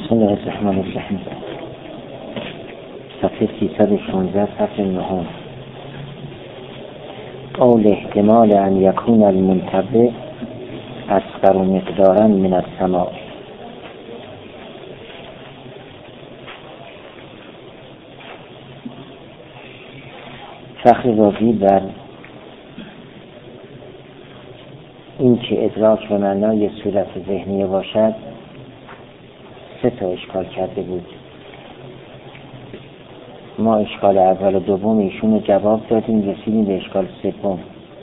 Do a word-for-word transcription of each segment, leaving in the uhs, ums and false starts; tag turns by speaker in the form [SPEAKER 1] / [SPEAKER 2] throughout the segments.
[SPEAKER 1] بسم الله الرحمن الرحیم. صفحه سیصد و شانزده صفحه نهم. قول احتمال ان یکون المنتبه اصغر مقدارا من السماع. فخر رازی بر این که ادراک به معنای صورت ذهنیه باشد سه تا اشکال کرده بود. ما اشکال اول و دوم ایشون رو جواب دادیم، رسیدیم به اشکال سوم.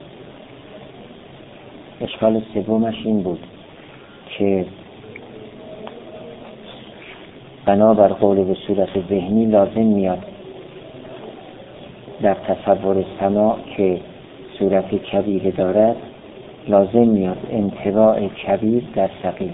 [SPEAKER 1] اشکال سومش این بود که بنابر قول به صورت ذهنی لازم میاد در تصور سماع که صورت کبیر دارد، لازم میاد انطباع کبیر در صغیر.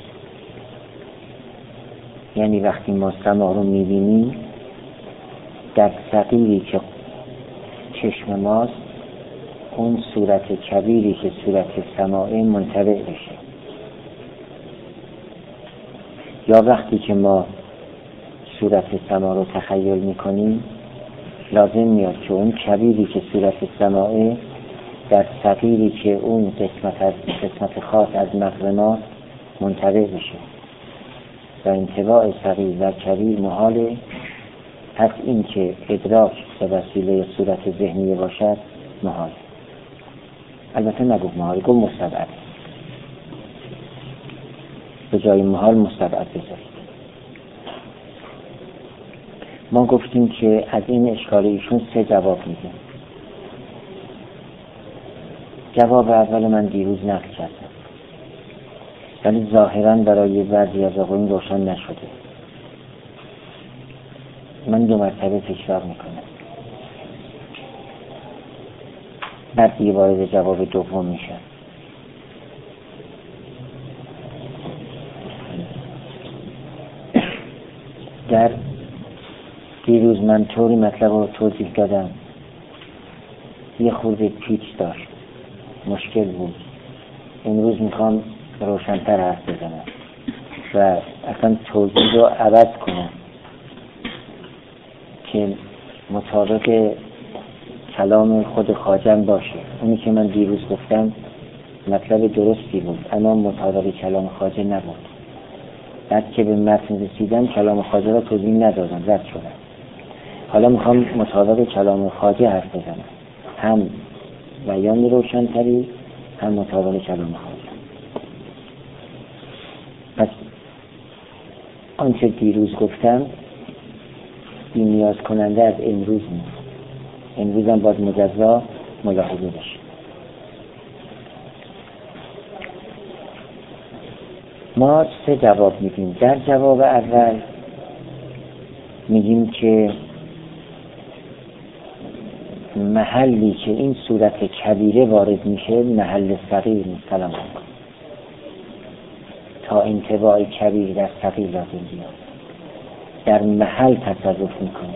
[SPEAKER 1] یعنی وقتی ما سماع رو میبینیم در صغیری که چشم ماست، اون صورت کبیری که صورت سماعه منطبع بشه. یا وقتی که ما صورت سماع رو تخیل میکنیم لازم میاد که اون کبیری که صورت سماعه در صغیری که اون قسمت از قسمت خاص از مغز ماست منطبع بشه. و انطباع صغیر و کبیر محاله، پس این که ادراک به وسیله صورت ذهنی باشد محال. البته نگفت محال، گفت مستبعد. به جای محال مستبعد بذارید. ما گفتیم که از این اشکال ایشون سه جواب میدیم. جواب اول من دیروز نقل کردم، ولی ظاهراً برای بعضی از آقایون روشن نشده. من دو مرتبه تکرار میکنم، بعد دیگه وارد جواب دوم میشم. در دیروز من طوری مطلب رو توضیح دادم، یه خورده پیچ داشت، مشکل بود. امروز میخوام روشن‌تر حرف بزنم و اصلا توضیح رو عوض کنم که مطابق کلام خود خواجه باشه. اونی که من دیروز گفتم مطلب درستی بود، اما مطابق کلام خواجه نبود. بعد که به متن رسیدم کلام خواجه را توضیح ندادم، رد شدم. حالا میخوام مطابق کلام خواجه حرف بزنم، هم بیان روشن‌تری هم مطابق کلام خواجه. پس آنچه دیروز گفتم بی نیاز کننده از امروز نیست. امروز هم باید مجزا ملاحظه بشه. ما سه جواب میدیم. در جواب اول میگیم که محلی که این صورت کبیره وارد میشه محل صغیر نیست. سلام علیکم. تا انطباع کبیر در صغیر لازم بیاد، در محل تصرف میکنه.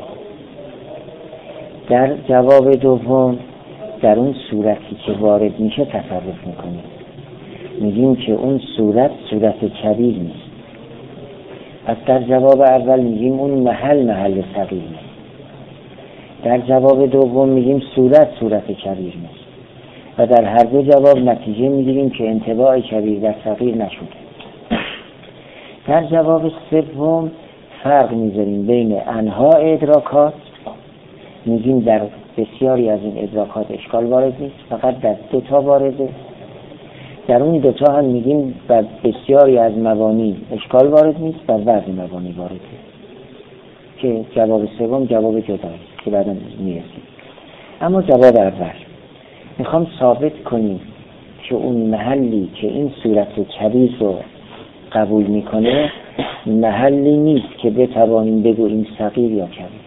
[SPEAKER 1] در جواب دوم در اون صورتی که وارد میشه تصرف میکنه. میگیم که اون صورت صورت کبیر نیست. پس در جواب اول میگیم اون محل محل صغیر نیست. در جواب دوم میگیم صورت صورت کبیر نیست. و در هر دو جواب نتیجه میگیریم که انطباع کبیر در صغیر نشده. در جواب سوم فرق میذاریم بین انواع ادراکات. میگیم در بسیاری از این ادراکات اشکال وارد نیست، فقط در دو تا وارده. در اون دو تا هم میگیم در بسیاری از مبانی اشکال وارد نیست، در بعضی مبانی وارده. که جواب سوم جواب جدایی که بعدا میرسیم. اما جواب اول میخوام ثابت کنیم که اون محلی که این صورت کبیر رو قبول میکنه محلی نیست که بتوانیم بگوییم صغیر یا کبیر.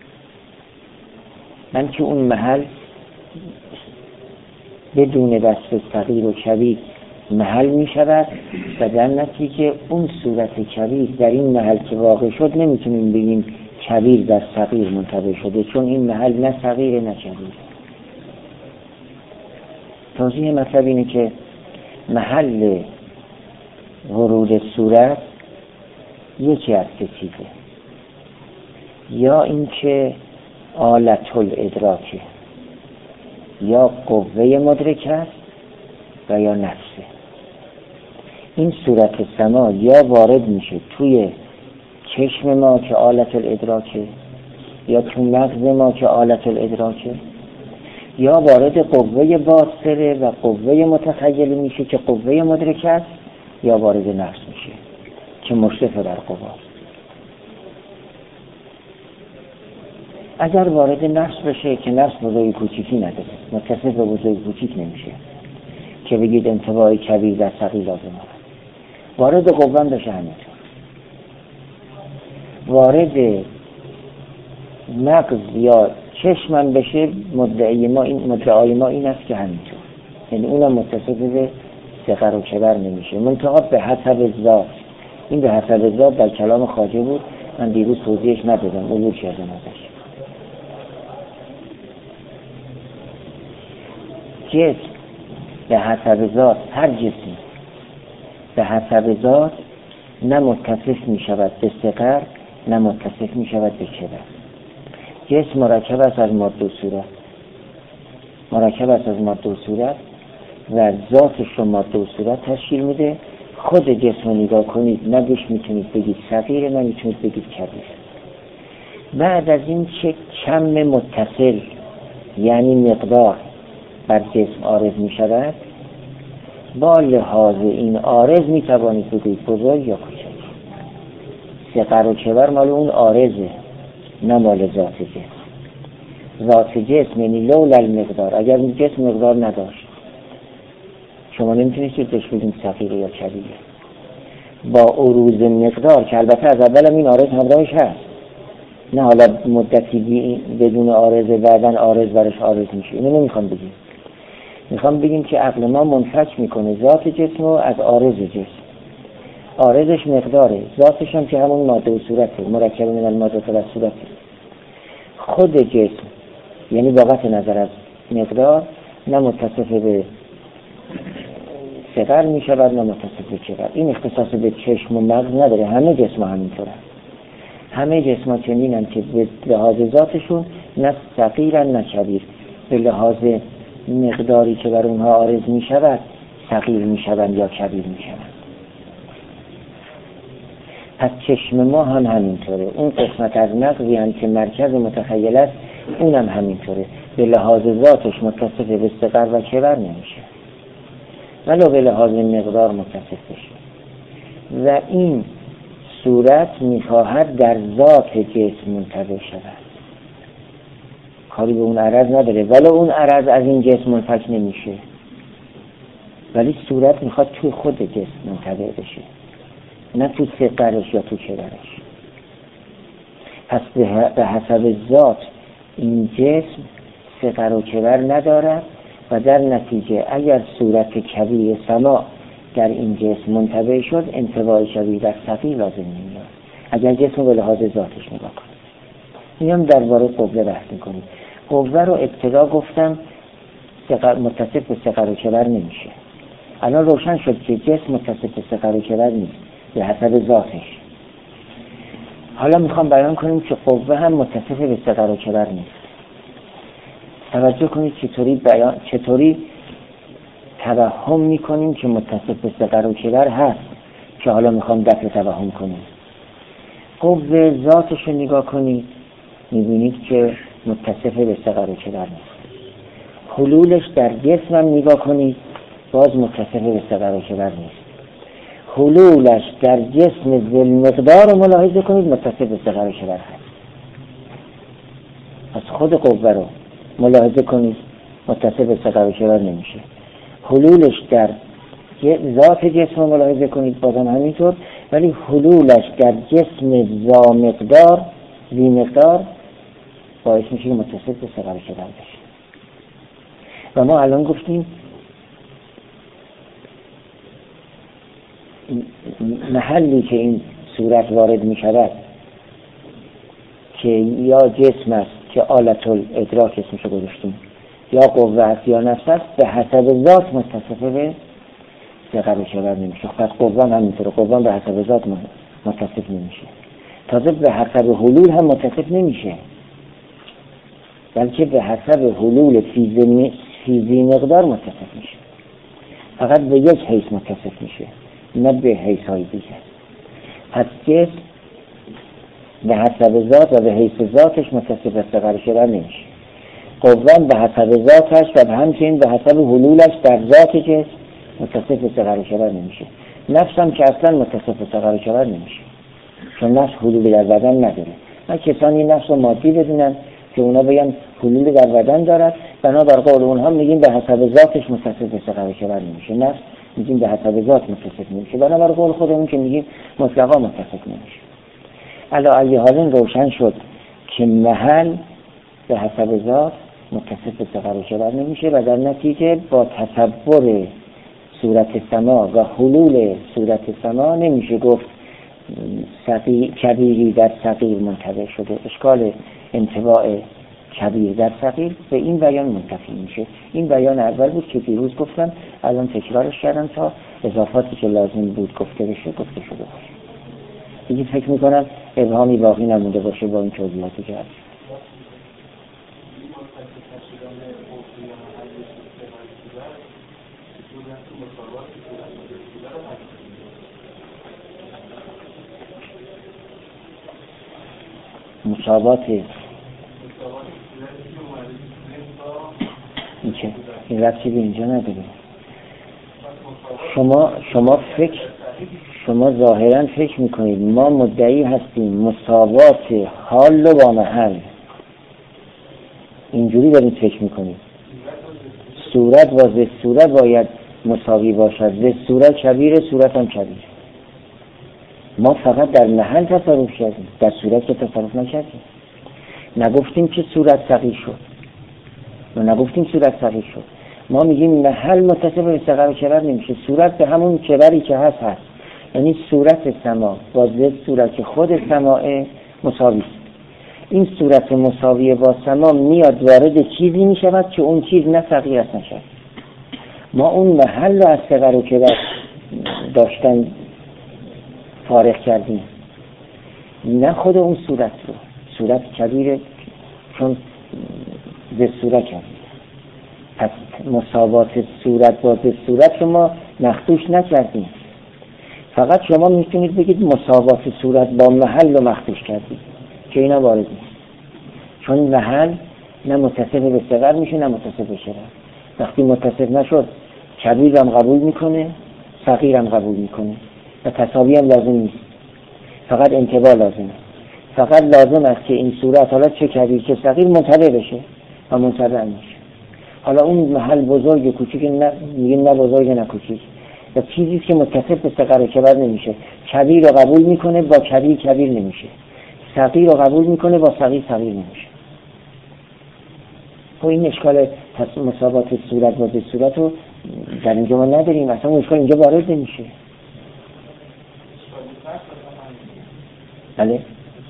[SPEAKER 1] من که اون محل بدون دست صغیر و کبیر محل میشود و در نتیجه اون صورت کبیر در این محل که واقع شد نمیتونیم بگیم کبیر در صغیر منطبع شده، چون این محل نه صغیر نه کبیر. توضیح مطلب اینه که محل ورود صورت یکی از سه چیزه، یا اینکه آلت الادراکه، یا قوه مدرکه است و یا نفسه. این صورت سما یا وارد میشه توی چشم ما که آلت الادراکه، یا تو مغز ما که آلت الادراکه، یا وارد قوه باصره و قوه متخیله میشه که قوه مدرکه است، یا وارد نفس میشه که مشرف بر قواست. اگر وارد نفس بشه که نفس بزرگ کوچیکی نداره، متصف به بزرگ کوچیک نمیشه که بگید انطباع کبیر در صغیر لازم هست. وارد قوه بشه همینطور. وارد مغز یا چشمم بشه، مدعی ما این مدعای ما این است که همینطور، یعنی اونم متصف به صغر و کبر نمیشه، منتها به حسب ذات. این به حسب ذات در کلام خواجه بود، من دیروز توضیحش ندادم، عبور کردم ازش. جسم به حسب ذات، هر جسمی به حسب ذات نه متصف می شود به صغر نه متصف می شود به کبر. جسم مرکب است از ماده و صورت، مرکب است از ماده و صورت و ذاتش رو ماده و صورت تشکیل میده. خود جسم رو نگاه کنید، نه بهش میتونید بگید صغیر، نه میتونید بگید کبیر. بعد از این چه کم متصل یعنی مقدار بر جسم عارض می شود، با لحاظ این عارض می توانید بگید بزرگ یا کوچک. صغر و کبر مال اون عارضه، نه مال ذات جسم. ذات جسم یعنی لولا المقدار، اگر این جسم مقدار نداشت شما نمیتونید بهش بگید صغیر یا کبیر. با عروض مقدار که البته از اول این عارض همراهش هست، نه حالا مدتی بدون عارضه بعدن عارض برش عارض میشه، اینو نمیخوام بگیم. میخوام بگیم که عقل ما منفک میکنه ذات جسم رو از عارض جسم. عارضش مقداره، ذاتش هم که همون ماده و صورته، مرکب من الماده و صورته. خود جسم یعنی با قطع نظر از مقدار نه متصف به صغر میشود نه متصف به کبر. این اختصاص به چشم و مغز نداره، همه جسم همینطوره. همه جسم ها چنینن که به لحاظ ذاتشون نه صغیرن نه کبیر، به لحاظ مقداری که بر اونها عارض می شود صغیر می شود یا کبیر می شود. پس چشم ما هم همینطوره. اون قسمت از مغزی هم که مرکز متخیل است اونم همینطوره، به لحاظ ذاتش متصف به صغر و کبر نمیشه ولو به لحاظ مقدار متصف بشه. و این صورت میخواهد در ذات جسم منطبع شود، کاری به اون عرض نداره، ولی اون عرض از این جسم منفک نمیشه، ولی صورت میخواد توی خود جسم منطبع بشه، نه تو صغرش یا تو کبرش. پس به حسب ذات این جسم صغر و کبر ندارد و در نتیجه اگر صورت کبیر سما در این جسم منطبع شد، انطباع کبیر در صغیر لازم نمیاد اگر جسم به لحاظ ذاتش نگاه کنید. میام درباره قوه بحث میکنیم. قوه رو ابتدا گفتم متصف به صغر و کبر نمیشه. الان روشن شد که جسم متصف به صغر و کبر نیست، به حسب ذاتش. حالا میخوام بیان کنیم که قوه هم متصف به صغر و کبر نیست. توجه کنید چطوری بیان چطوری توهم میکنیم که متصف به صغر و کبر هست، که حالا میخوام دفع توهم کنیم. قوه ذاتش رو نگاه کنید، میبینید که متصف به صغر و کبر نیست. حلولش در جسم هم نگاه کنید، باز متصف به صغر و کبر نیست. حلولش در جسم ذل مقدار رو ملاحظه کنید، متصف به صغر و کبر هست. از خود قوه رو ملاحظه کنید، متصف به صغر و کبر نمیشه. حلولش در ذات جسم رو ملاحظه کنید، بازم همینطور، ولی حلولش در جسم ذا مقدار ذی مقدار باعث میشه که متصف به صغر و کبر بشه. و ما الان گفتیم محلی که این صورت وارد می شود که یا جسم است که آلت الادراک اسمشو گذاشتیم، یا قوه است یا نفس است، به حسب ذات متصف به صغر و کبر نمیشه. پس قوه هم همینطوره، قوه به حسب ذات متصف نمیشه. تازه به حسب حلول هم متصف نمیشه، بلکه به حسب حلول فیزی, فیزی مقدار متصف میشه. فقط به یک حیث متصف میشه، نه به حیث های دیگه. پس جسم به حسب ذات و به حیث ذاتش متصف به صغر شدن نمیشه. قوام به حسب ذاتش و همچنین به حسب حلولش در ذات جسم متصف به صغر شدن نمیشه. نفس هم که اصلا متصف به صغر شدن نمیشه، چون نفس حلولی در بدن نداره. من کسانی نفس و مادی بدونن که اونا بگن حلولی در بدن دارد، بنابر قول اونها میگیم به حسب ذاتش متصف به صغر شدن نمیشه. نفس میگیم به حسب ذات متصف نمیشه، بنابر قول خودمون که میگیم مطلقا متصف نمیشه. علی ای حال روشن شد که محل به حسب ذات متصف به صغر شدن نمیشه و در نتیجه با تصور صورت سما و حلول صورت سما نمیشه گفت صغیر کبیری در صغیر منطبع شده. اشکال انطباع کبیر در صغیر به این بیان منتفی میشه. این بیان اول بود که دیروز گفتم، الان تکرارش کردم تا اضافاتی که لازم بود گفته بشه گفته شده باشه. دیگه فکر میکنم ابهامی باقی نمونده باشه با این توضیحاتی که هست. مساوات این چه؟ این ربطی به اینجا نداره. شما شما فکر شما ظاهرا فکر میکنید ما مدعی هستیم مساوات حال و با محل، اینجوری دارید فکر میکنید. صورت و ضد صورت باید مساوی باشد، ضد صورت کبیر، صورت هم کبیر. ما فقط در محل تصرف کردیم، در صورت که تصرف نکردیم. نگفتیم که صورت صغیر شد، ما نگفتیم صورت صغیر شد. ما میگیم محل متصف به صغر کبر نمیشه، صورت به همون کبری که هست هست. یعنی صورت سما با ضد صورت که خود سماء مساوی است. این صورت مساوی با سما میاد وارد چیزی میشود که اون چیز نه صغیر است نشد. ما اون محل رو از صغر و کبر داشتن فارغ کردیم، نه خود اون صورت رو. صورت کبیره چون ضد صورت کردیم. پس مساوات صورت با ضد صورت رو ما مخدوش نکردیم. فقط شما میتونید بگید مساوات صورت با محل رو مخدوش کردید که اینا وارد نیست، چون محل نه متصف به صغر میشه نه متصف به کبر. وقتی متصف نشد کبیر هم قبول میکنه، صغیر هم قبول میکنه و تساوی هم لازم نیست، فقط انتباه لازمه. فقط لازم است که این صورت حالا چه کبیر چه صغیر منطبع بشه و منطبع میشه. حالا اون محل بزرگ کوچیک نه میگیم، نه بزرگ نه کوچیک، و چیزی که متصف به صغر و کبر نمیشه. کبیر رو قبول میکنه با کبیر کبیر نمیشه، صغیر رو قبول میکنه با صغیر صغیر نمیشه. خب این اشکال مساوات صورت با ضد صورت رو در اینجا ما نداریم، اصلا اون اشکال اینجا وارد نمیشه. بله؟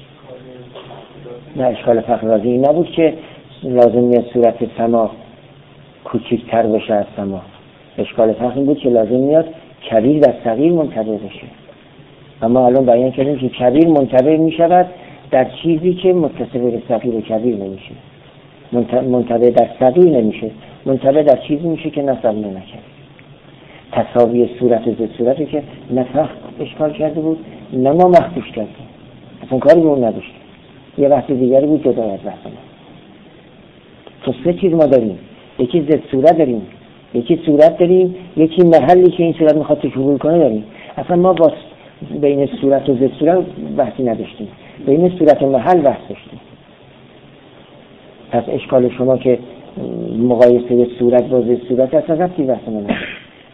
[SPEAKER 1] نه، اشکال فقر رازی این نبود که لازم صورت سما کوچکتر بشه از سما. اشکال فقر این بود که لازم میاد کبیر در صغیر منطبع بشه. اما الان بیان کردیم که کبیر منطبع میشود در چیزی که متصف به صغیر و کبیر نمیشه، منطبع در صغیر نمیشه، منطبع در چیزی میشه که نه صغیر نه کبیر. تساوی صورت و ضد صورتی که نه فقر اشکال کرده بود نه ما مخدوش کردیم، اصلا کاری به اون نداشتیم. یه بحث دیگری بود جدا از بحث ما. تو سه چیز ما داریم، یکی ضد صورت داریم، یکی صورت داریم، یکی محلی که این صورت میخواد تشکیل کنه داریم. اصلا ما با بین صورت و ضد صورت بحثی نداشتیم، بین صورت و محل بحث داشتیم. پس اشکال شما که مقایسه صورت با ضد صورت اصلا ربطی بحث ما نداره.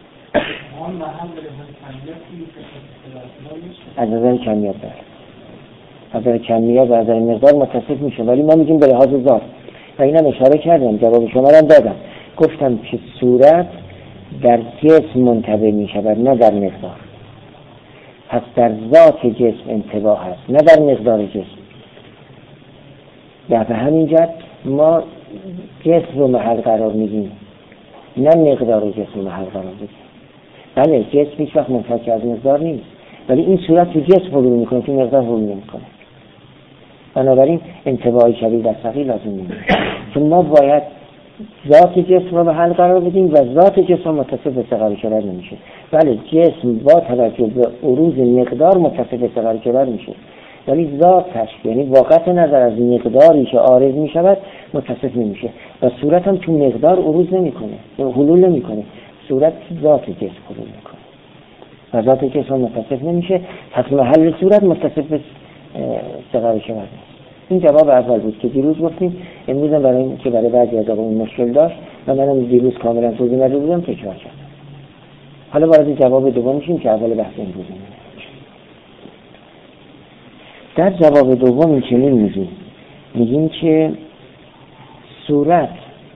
[SPEAKER 1] از نظر کمیت داره، از نظر کمیت و از نظر مقدار متصف میشه، ولی ما میگیم به لحاظ ذات. و اینم اشاره کردم، جواب شما رو دادم، گفتم که صورت در جسم منطبع میشود نه در مقدار. پس در ذات جسم انطباع هست نه در مقدار جسم. در همین جهت ما جسم رو محل قرار میدیم نه مقدار جسم رو محل قرار میدیم. بله جسم هیچ وقت منفک از مقدار نیست، ولی این صورت تو جسم حلول میکنه، تو مقدار حلول نمیکنه. بنابراین انطباع شبیه در ثقیل لازم نمیشه، چون ما باید ذات جسم رو به حل قرار بدیم و ذات جسم متصف به صغر کبر نمیشه. بله جسم با توجه به عروض مقدار متصف به صغر کبر میشه، ولی ذاتش یعنی واقعیت نظر از مقداری که عارض میشود متصف نمیشه و صورت هم تو مقدار عروض نمیکنه، حلول نمیکنه، صورت ذات جسم حلول میکنه و ذات جسم متصف نمیشه، پس محل صورت متصف به صغر کبر نیست. این جواب اول بود که دیروز گفتیم، امروز برای این که برای بعضی از آقایون مشکل داشت و منم دیروز کاملا توضیح نداده بودم تکرار کردم. حالا وارد جواب دوم میشیم که اول بحث امروز میشه. در جواب دوم این چنین میگیم میگیم که صورت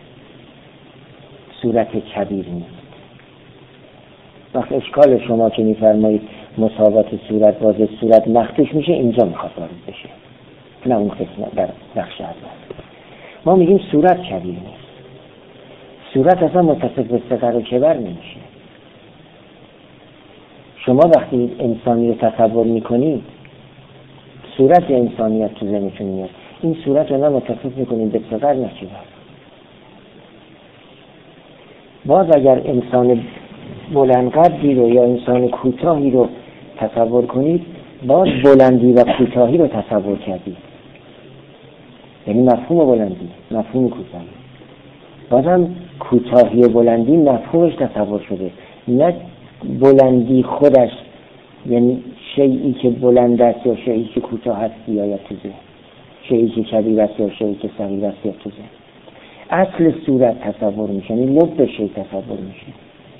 [SPEAKER 1] صورت کبیر نیست. وقت اشکال شما که میفرمایید مساوات صورت واضح صورت مخدوش میشه، اینجا میخواد وارد بشه، نه اون قسمت در بخش اول. ما میگیم صورت کبیر نیست، صورت اصلا متصف به صغر و کبر نمیشه. شما وقتی انسانی رو تصور میکنید صورت انسانیت تو ذهنتون میاد، این صورت رو نه متصف میکنید به صغر نه کبر. باز اگر انسان بلند قدی رو یا انسان کوتاهی رو تصور کنید، باز بلندی و کوتاهی رو تصور کردید، یعنی مفهوم بلندی مفهوم کوتاهی، بازم کوتاهی و بلندی مفهومش تصور شده، نه بلندی خودش یعنی شیئی که بلند است یا شیئی که کوتاه است یا تو ذهن، شیئی که کبیر است یا شیئی که صغیر است یا تو ذهن. اصل صورت تصور میشه، یعنی لب شیء تصور میشه.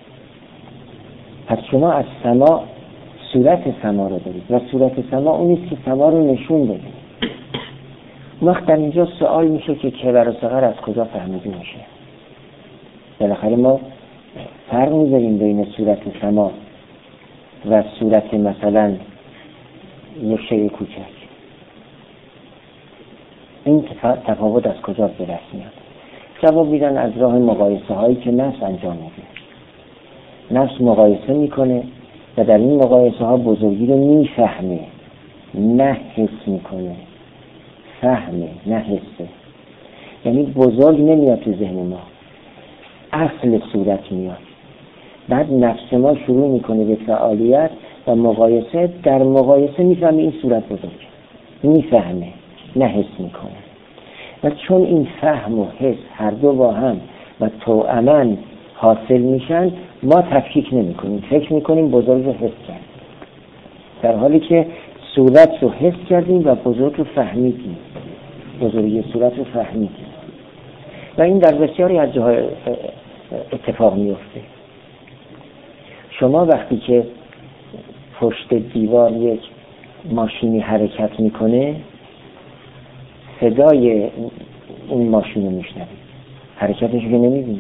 [SPEAKER 1] پس شما از سما صورت سما رو دارید و صورت سما اونیست که سما رو نشون بده. وقت در اینجا سوال میشه که کبر و صغر از کجا فهمیده میشه؟ بالاخره ما فرق میذاریم بین صورت سما و صورت مثلا یک شیء کوچک. این تفاوت از کجا به دست میاد؟ جواب میدن از راه مقایسه هایی که نفس انجام میده. نفس مقایسه میکنه و در این مقایسه ها بزرگی رو میفهمه، نه حس میکنه. فهمه نه حسه، یعنی بزرگ نمیاد تو ذهن ما، اصل صورت میاد. بعد نفس ما شروع میکنه به فعالیت و مقایسه، در مقایسه میفهمه این صورت بزرگ، میفهمه نه حس میکنه. و چون این فهم و حس هر دو با هم و توأماً حاصل میشن، ما تفکیک نمی کنیم، فکر میکنیم بزرگ رو حس کردیم، در حالی که صورت رو حس کردیم و بزرگ رو فهمیدیم، بزرگی صورت رو فهمیدیم. و این در بسیاری از جاهای اتفاق میفته. شما وقتی که پشت دیوار یک ماشینی حرکت میکنه، صدای اون ماشین رو میشنوید، حرکتش رو نمیبینید.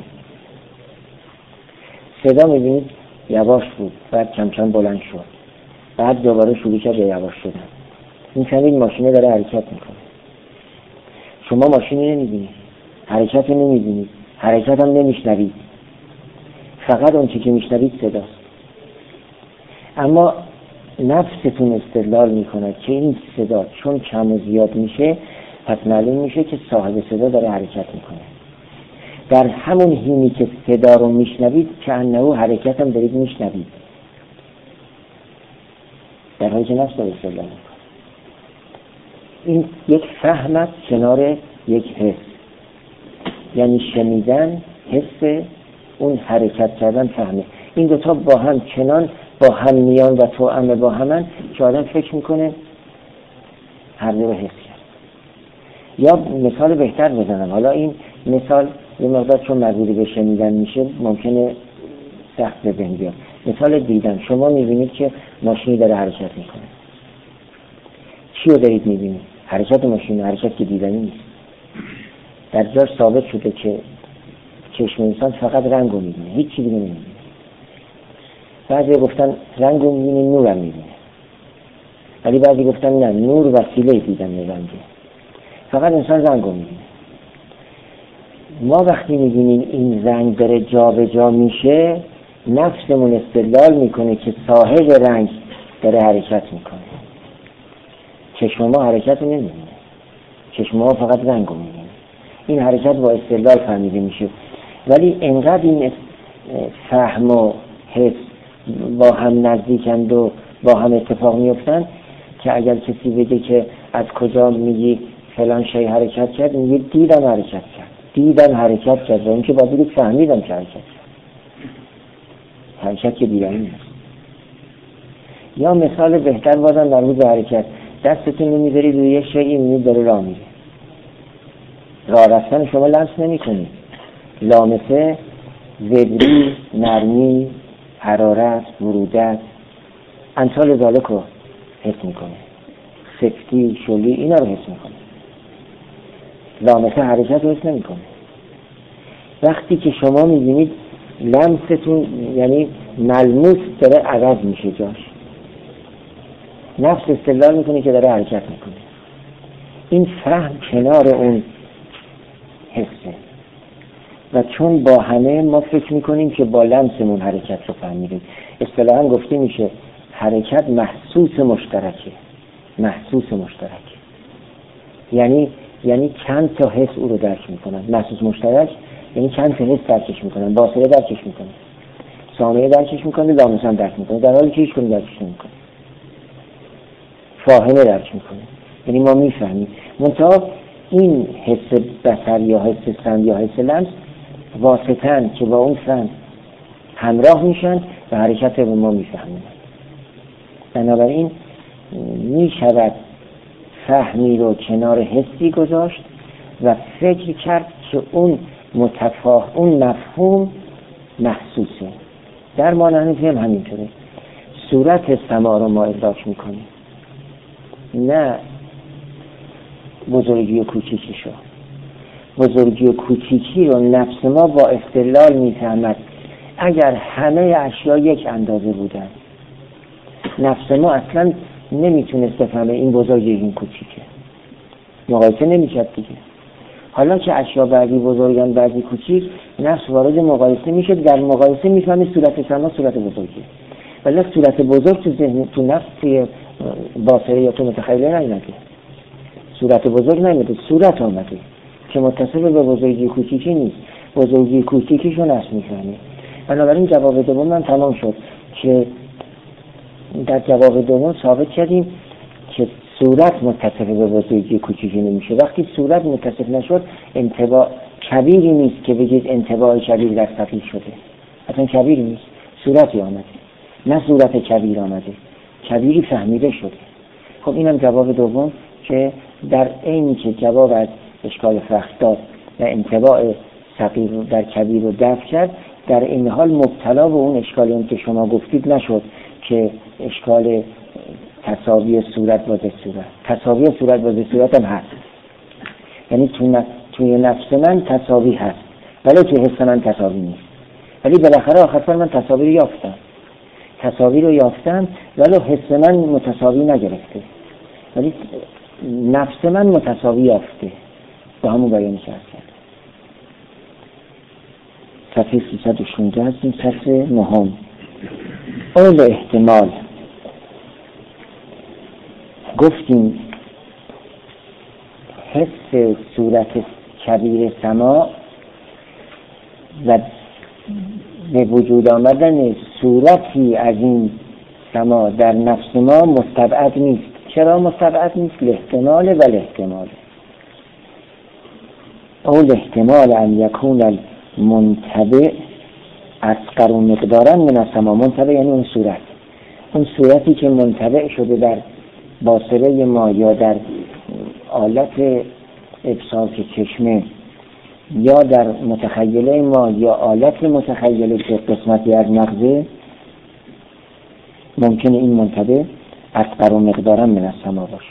[SPEAKER 1] صدا میبینید یواش بود، بعد کم کم بلند شد، بعد دوباره شروع کرد به یواش شدن. میفهمید ماشین داره حرکت میکنه. شما ماشینی نمیبینید، حرکت رو نمیبینید، حرکت هم نمیشنوید، فقط اون چی که میشنوید صداست. اما نفستون استدلال میکنه که این صدا چون کم و زیاد میشه، پس معلوم میشه که صاحب صدا داره حرکت میکنه. در همون حینی که صدا رو میشنوید که انه حرکت هم دارید میشنوید، در حالی که نفس داره استدلال میکنه. این یک فهم است کنار یک حس، یعنی شنیدن، حس، اون حرکت کردن، فهمه. این دوتا با هم چنان با هم میان و توأم با همن که آدم فکر میکنه هر دو رو حس کرد. یا مثال بهتر بزنم، حالا این مثال یه مقدار چون مربوط به شنیدن میشه ممکنه سخت به ذهن بیاد. مثال دیدن، شما میبینید که ماشینی داره حرکت میکنه. چی رو دارید میبینید؟ حرکت ماشین، حرکت که دیدنی نیست. در جاش ثابت شده که چشم انسان فقط رنگ رو میبینه، هیچ چی دیگه نمیبینه. بعضی گفتن رنگ رو میبینه، نور هم میبینه، ولی بعضی گفتن نه، نور وسیله دیدن رنگه، فقط انسان رنگ رو میبینه. ما وقتی میبینیم این رنگ داره جا به جا میشه، نفسمون استدلال میکنه که صاحب رنگ داره حرکت میکنه. چشم ما حرکت رو نمیبینه، چشم ما فقط رنگ رو میبینه. این حرکت با استدلال فهمیده میشه، ولی انقدر این فهم و حس با هم نزدیکند و با هم اتفاق میفتن که اگر کسی بگه که از کجا میگی فلان شی حرکت کرد، میگه دیدم حرکت کرد، دیدم حرکت کرد، و این که باید بگید فهمیدم که حرکت کرد. حرکت که دیدنی نیست. یا مثال بهتر بازم در روز حرکت، دستتون رو میذارید روی یک شیئی، میبینید داره راه میره. راه رفتن شما لمس نمی کنید. لامسه زبری، نرمی، حرارت، برودت، امثال ذالک رو حس میکنه. سفتی، شلی، اینا رو حس میکنه. لامسه حرکت رو حس نمیکنه. وقتی که شما میبینید لمستون یعنی ملموس داره عوض میشه جاش، نفس استدلال میکنه که داره حرکت میکنه. این فهم کنار اون حسه، و چون با همه ما فکر میکنیم که با لمسمون حرکت رو فهمیدیم. اصطلاحاً گفته میشه حرکت محسوس مشترکه. محسوس مشترک یعنی یعنی چند تا حس او رو درک میکنن. محسوس مشترک یعنی چند تا حس درکش میکنن. باصره درکش میکنه، سامعه درکش میکنه، لامسه هم درک میکنه، در حالی که هیچ کنی درکش نمیکنه. فاهمه درک میکنه، یعنی ما میفهمیم. منتها این حس بصر یا حس سمع یا حس لمس واسطن که با اون فهم همراه میشن و حرکت رو ما میفهمیم. بنابراین میشود فهمی رو کنار حسی گذاشت و فکر کرد که اون متفاهم، اون مفهوم محسوسه. در مانحنفی هم همینطوره. صورت سماع رو ما ادراک میکنیم، نه بزرگی و کوچیکی شو. بزرگی و کوچیکی رو نفس ما با استدلال میفهمد. اگر همه اشیا یک اندازه بودن، نفس ما اصلا نمیتونست بفهمه این بزرگی این کوچیکه، مقایسه نمیشد دیگه. حالا که اشیا بعضی بزرگن بعضی کوچیک، نفس وارد مقایسه میشه، در مقایسه میفهمه صورت سما صورت بزرگی، ولی صورت بزرگ تو ذهن، تو نفس، توی باصره یا تو متخیله نیامده. صورت بزرگ نیامده، صورت آمده که متصل به بزرگی کوچیکی نیست. بزرگی کوچیکیشو نفس میفهمه. بنابراین جواب دوم من تمام شد که در جواب دوم ثابت کردیم که صورت متصف به بزرگی کوچیکی نمیشه. وقتی صورت متصف نشد، انطباع کبیری نیست که بگید انطباع کبیر در سطحی شده. اصلا کبیری نیست، صورتی آمده، نه صورت کبیر آمده، کبیری فهمیده شده. خب اینم جواب دوم که در عینی که جواب از اشکال فخر داد و انطباع صغیر در کبیر رو دفع کرد، در این حال مبتلا به اون اشکالی هم که شما گفتید نشد که اشکال تساوی صورت با صورت. تساوی صورت با صورت هم هست، یعنی تو توی نفس من تساوی هست ولی توی حس من تساوی نیست. ولی بالاخره آخر من تساوی رو یافتم، تساوی رو یافتم ولی حس من متساوی نگرفته، ولی نفس من متساوی یافته. با همون بیانی که هست. صفحه سیصد و شانزده هستیم، صفحه نهم. اول احتمال. گفتیم حس صورت کبیر سما و به وجود آمدن صورتی از این سما در نفس ما مستبعد نیست. چرا مستبعد نیست؟ الاحتمال و الاحتمال. اول احتمال ان یکون المنتبع اصغر مقدارا من السما. منتبع یعنی اون صورت، اون صورتی که منتبع شده در باصره ما یا در آلت ابصار که چشمه یا در متخیله ما یا آلت متخیله که قسمتی از مغزه، ممکنه این منتبع اصغر مقدارا من السما باشه.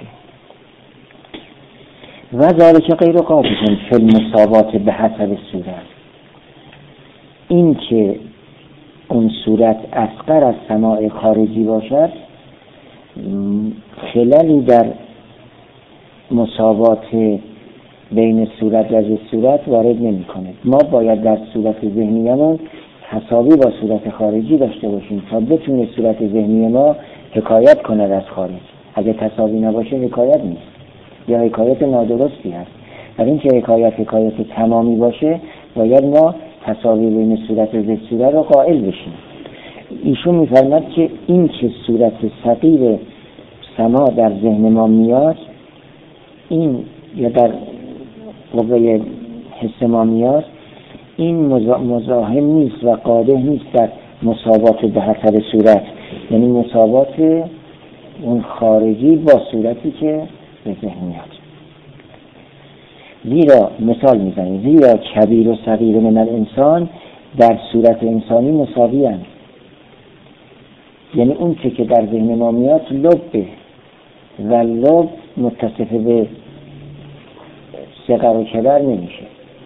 [SPEAKER 1] و ذالک غیر قابل فی المساوات به حسب صورت. این که اون صورت اصغر از سماع خارجی باشد خلالی در مساوات بین صورت و صورت وارد نمی کنه. ما باید در صورت ذهنیمون تساوی با صورت خارجی داشته باشیم تا بتونه صورت ذهنی ما حکایت کند از خارج. اگه تصاوی نباشه حکایت نیست یا حکایت نادرستی هست. برای اینکه حکایت حکایت تمامی باشه باید ما تصاوی بین صورت و ضد صورت رو قائل بشیم. ایشون می‌فرماد که این که صورت صغیر سما در ذهن ما میاد، این یا در قوه حس ما میاد، این مزاحم نیست و قادح نیست در مساوات به حسب صورت، یعنی مساوات اون خارجی با صورتی که به ذهن میاد. زیرا مثال میزنیم، زیرا کبیر و صغیر من الانسان در صورت انسانی مساوی هستند. یعنی اون چه که در ذهن ما میاد لبه و لب متصف به صغر و کبر نمیشه.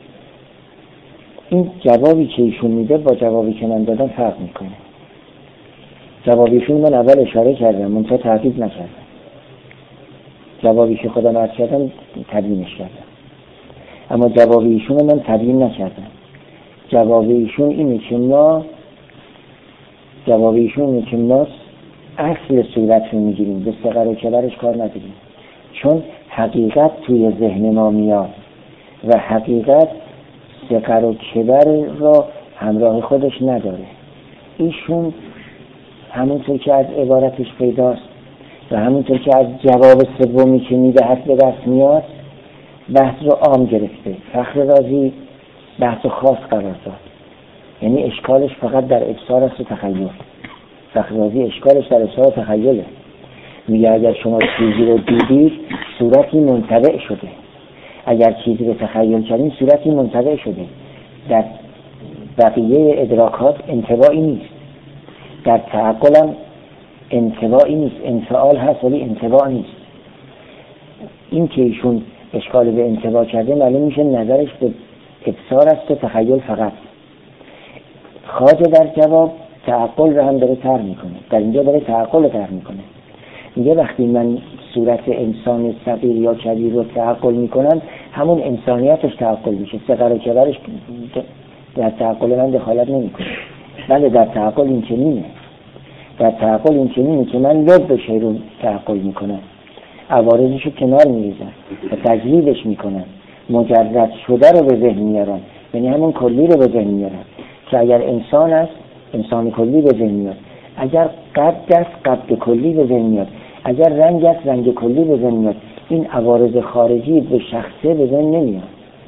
[SPEAKER 1] این جوابی که ایشون میده با جوابی که من دادم فرق میکنه. جوابیشون من اول اشاره کردم، منتها تحقیق نکردم. جوابی که خودم عرض کردم تبیینش کردم، اما جوابیشون من تبیین نکردم. جوابیشون اینه که ما جوابیشون اینه که ما اصل صورت رو میگیریم، به صغر و کبرش کار نداریم، چون حقیقت توی ذهن ما میاد و حقیقت صغر و کبر را همراه خودش نداره. ایشون همونطور که از عبارتش پیداست و همونطور که از جواب سومی که میدهد به دست میاد بحث رو عام گرفته. فخر رازی بحث خاص قرار داد، یعنی اشکالش فقط در ابصار است و تخیل. فخر رازی اشکالش در ابصار و تخیله. میگه اگر شما چیزی رو دیدید صورتی منطبع شده، اگر چیزی رو تخیل کردین صورتی منطبع شده. در بقیه ادراکات انطباعی نیست، در تعقل هم انطباعی نیست، انفعال هست ولی انطباع نیست. این که ایشون اشکال به انطباع کرده معلوم میشه نظرش به ابصار است و تخیل فقط. خواجه در جواب تعقل رو هم داره طرح میکنه، در اینجا داره تعقل رو طرح میکنه. میگه وقتی من صورت انسان صغیر یا کبیر رو تعقل میکنم همون انسانیتش تعقل میشه، صغر و کبرش در تعقل من دخالت نمیکنه. بله در تعقل این چنینه، در تعقل این چنینه که من لب شی رو تعقل میکنم، عوارضش رو کنار میریزم و تجلیلش میکنم، مجرد شده رو به ذهن میارم، یعنی همون کلی رو به ذهن میارم که اگر انسان است انسان کلی به ذهن میاد، اگر قد است قد کلی به ذهن میاد، اگر رنگ است رنگ کلی به ذهن میاد. این عوارض خارجی به شخصه به ذهن نمیاد،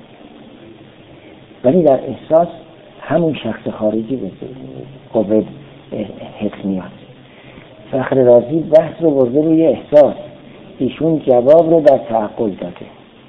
[SPEAKER 1] ولی در احساس همون شخص خارجی به قوه حس میاد. فخر رازی بحث رو برده روی احساس، ایشون جواب رو در تعقل داده.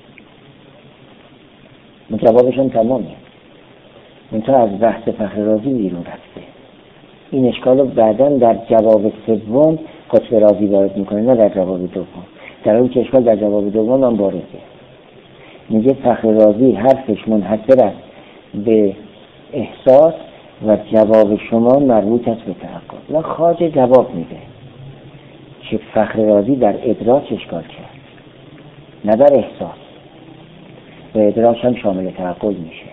[SPEAKER 1] جوابشون تمامه، منتها از بحث فخر رازی بیرون رفته. این اشکال رو بعداً در جواب سوم قطب رازی وارد میکنه، نه در جواب دوم. در حالی که اشکال در جواب دوم هم وارده. میگه فخر رازی حرفش منحصر است به احساس و جواب شما مربوط است به تعقل. و خواجه جواب میده که فخر رازی در ادراک اشکال کرد، نه در احساس، و ادراک هم شامل تعقل میشه.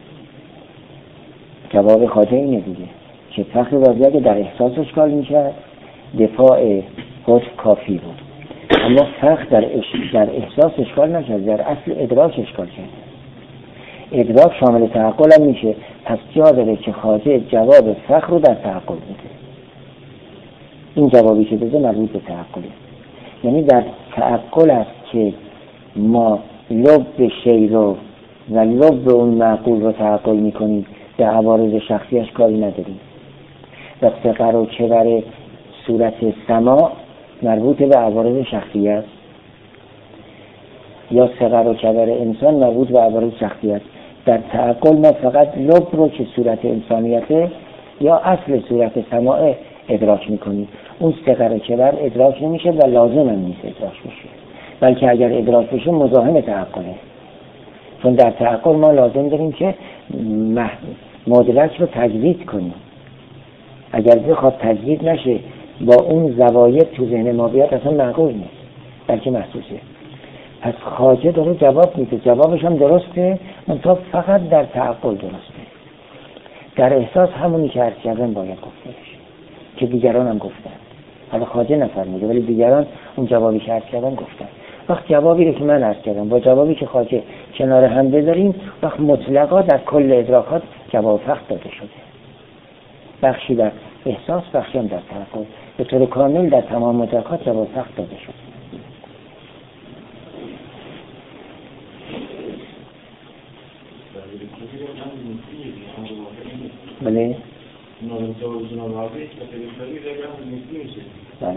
[SPEAKER 1] جواب خواجه اینه دیگه که فخر رازی اگه در احساس اشکال میکرد دفاع قطب کافی بود، اما فخر در, در احساس اشکال نکرد، در اصل ادراک اشکال کرد. ادراک شامل تعقل هم میشه، پس جا داره که خواجه جواب فخر رو در تعقل بده. این جوابی که بده مربوط به تعقله، یعنی در تعقل است که ما لب شی رو و لب اون معقول رو تعقل میکنیم، به عوارض شخصیش کاری نداریم. و صغر و کبر صورت سما مربوط به عوارض شخصی است، یا صغر و کبر انسان مربوط به عوارض شخصی است. در تعقل ما فقط لب رو که صورت انسانیته یا اصل صورت سماع ادراک میکنیم. اون صغر و کبر ادراک نمیشه و لازم هم نیست ادراک بشه، بلکه اگر ادراک بشه مزاحم تعقله. چون در تعقل ما لازم داریم که مدرک رو تجدید کنیم. اگر بخواد تجدید نشه با اون زواید تو ذهن ما بیاد اصلا معقول نیست، بلکه محسوسه. پس خواجه داره جواب میده، جوابش هم درسته، منتها فقط در تعقل درسته. در احساس همونی که عرض کردن باید گفته بشه که دیگران هم گفتن. حالا خواجه نفرموده ولی دیگران اون جوابی که عرض کردن گفتن. وقت جوابی رو که من عرض کردم با جوابی که خواجه کنار هم بذاریم، وقت مطلقا در کل ادراکات جواب فقط داده شده، بخشی در احساس، بخشی هم در تحقق، به طور کامل در تمام مدرکات جواب فقط داده شد. بله بله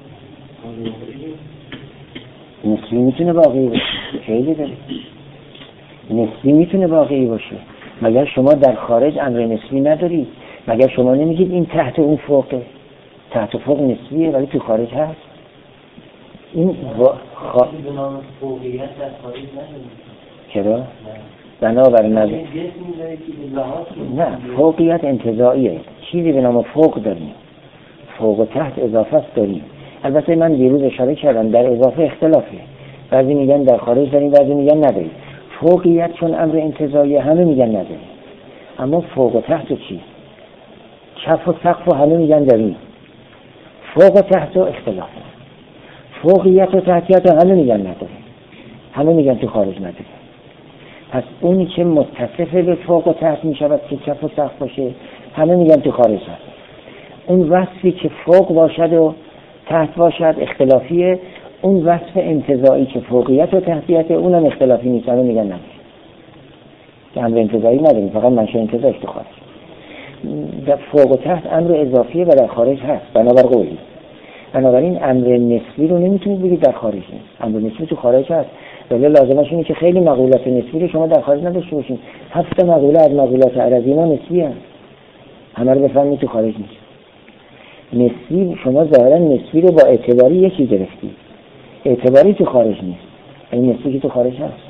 [SPEAKER 1] نسبی میتونه واقعی باشه، خیلی داره نسبی میتونه واقعی باشه. مگر شما در خارج امر نسبی ندارید؟ مگر شما نمیگید این تحت اون فوقه؟ تحت فوق نسبیه ولی تو خارج هست. این خا... به نام فوقیت در خارج ندارید. چرا؟ بنابر نظر نه، فوقیت انتزاعیه، چیزی به نام فوق داریم، فوق و تحت اضافه داریم. البته من دیروز اشاره کردم در اضافه اختلافه، بعضی میگن در خارج داریم، بعضی میگن نداریم. فوقیت چون امر انتزاعیه همه میگن نداریم، اما فوق و تحت و چی؟ کف و سقف و همه میگن داریم. فوق و تحت و اختلاف، فوقیت و تحتیت و همه میگن نداریم، همه میگن تو خارج نداریم. پس اونی که متصف به فوق و تحت میشود که کف و سقف باشه، همه میگن تو خارج هست. اون وصفی که فوق باشد و تحت باشد اختلافیه، اون وصف انتزاعی که فوقیت و تحتیت اونم اختلافی نیست، همه میگن نداریم. که امر انتزاعی نداریم، فقط منشأ انتزاعش تو خارج. در فوق و تحت امر اضافیه و در خارج هست بنابر قولی. بنابراین امر نسبی رو نمیتونید بگید در خارج نیست، امر نسبی تو خارج هست. ولی لازمش اینه که خیلی مقولات نسبی رو شما در خارج نداشته باشین. هفت مقوله از مقولات عربی ما نسبی هست، همه رو بفهمید تو خارج نیست. نسبی شما ظاهرا نسبی رو با اعتباری یکی گرفتید، اعتباری تو خارج نیست، این نسبی که تو خارج هست.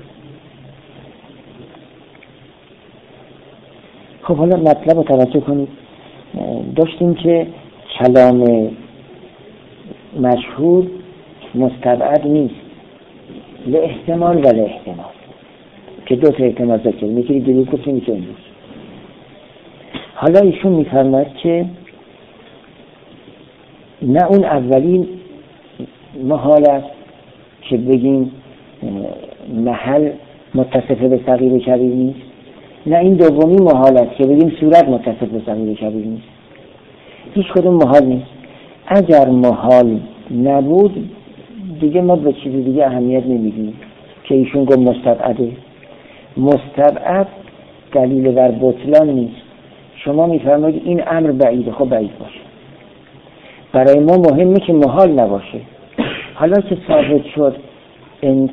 [SPEAKER 1] خب حالا مطلب رو توجه کنید. داشتیم که کلام مشهور مستبعد نیست، لاحتمال و لاحتمال، که دو تا احتمال ذکر میکنی دیروز گفتیم که امروز. حالا ایشون میفرماید که نه اون اولین محال است که بگیم محل متصف به صغیر و کبیر نیست، نه این دومی محال است که بگیم صورت متصف به صغیر و کبیر نیست. هیچ کدوم محال نیست. اگر محال نبود دیگه ما به چیزی دیگه اهمیت نمیدیم که ایشون گفت مستبعده. مستبعد دلیل بر بطلان نیست. شما میفرمایید این امر بعیده، خب بعید باشه. برای ما مهمه که محال نباشه. حالا که ثابت شد این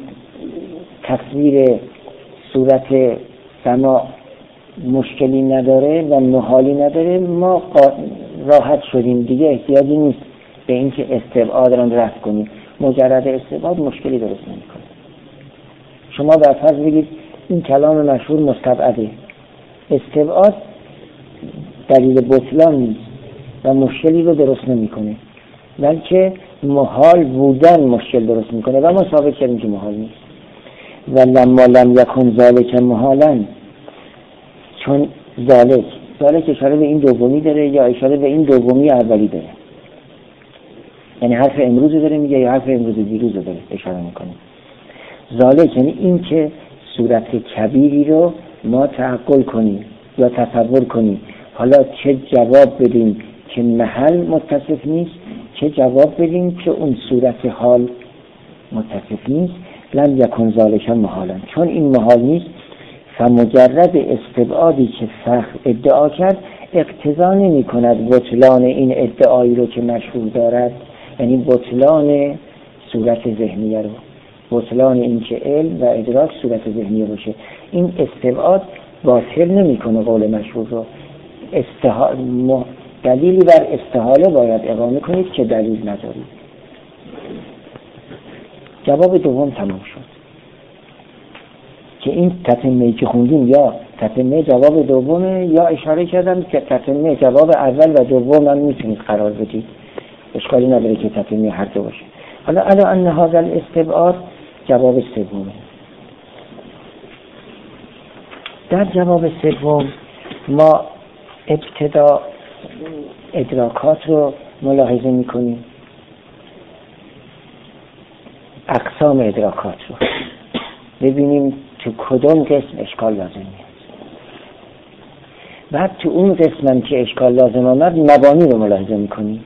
[SPEAKER 1] تصویر صورت سما مشکلی نداره و محالی نداره، ما راحت شدیم دیگه، احتیاجی نیست به اینکه استبعاد رو رفع کنیم. مجرد استبعاد مشکلی درست نمی‌کنه. شما بر فرض بگید این کلام مشهور مستبعده، استبعاد دلیل بطلان نیست و مشکلی رو درست نمی‌کنه، بلکه محال بودن مشکل درست می‌کنه و ما ثابت کردیم که محال نیست. و لما لم یکن ذالک محالا، چون ذالک ذالک اشاره به این دومی داره یا اشاره به این دومی اولی داره، یعنی حرف امروز داره میگه یا حرف امروز دیروز داره اشاره میکنه. ذالک یعنی این که صورت کبیری رو ما تعقل کنیم یا تصور کنیم. حالا چه جواب بدیم که محل متصف نیست، چه جواب بدیم که اون صورت حال متصف نیست. لم یکن ذالک محالا، چون این محال نیست، فمجرد استبعادی که فخر ادعا کرد اقتضا نمی کند بطلان این ادعایی رو که مشهور دارد، یعنی بطلان صورت ذهنیه رو، بطلان این که علم و ادراک صورت ذهنیه باشه. این استبعاد باطل نمی کنه قول مشهور رو. استحال... م... دلیلی بر استحاله باید اقامه کنید که دلیل ندارید. جواب دوم تمام شد که این تتمه‌ای که خوندیم یا تتمه جواب دومه یا اشاره کردم که تتمه جواب اول و دوم هم میتونید قرار بدید، اشکالی نداره که تتمه هر دو باشه. حالا الا ان هذا الاستبعاد جواب سومه. در جواب سوم ما ابتدا ادراکات رو ملاحظه میکنیم اقسام ادراکات رو، ببینیم تو کدوم قسم اشکال لازم میاد. بعد تو اون قسمم که اشکال لازم آمد مبانی رو ملاحظه میکنیم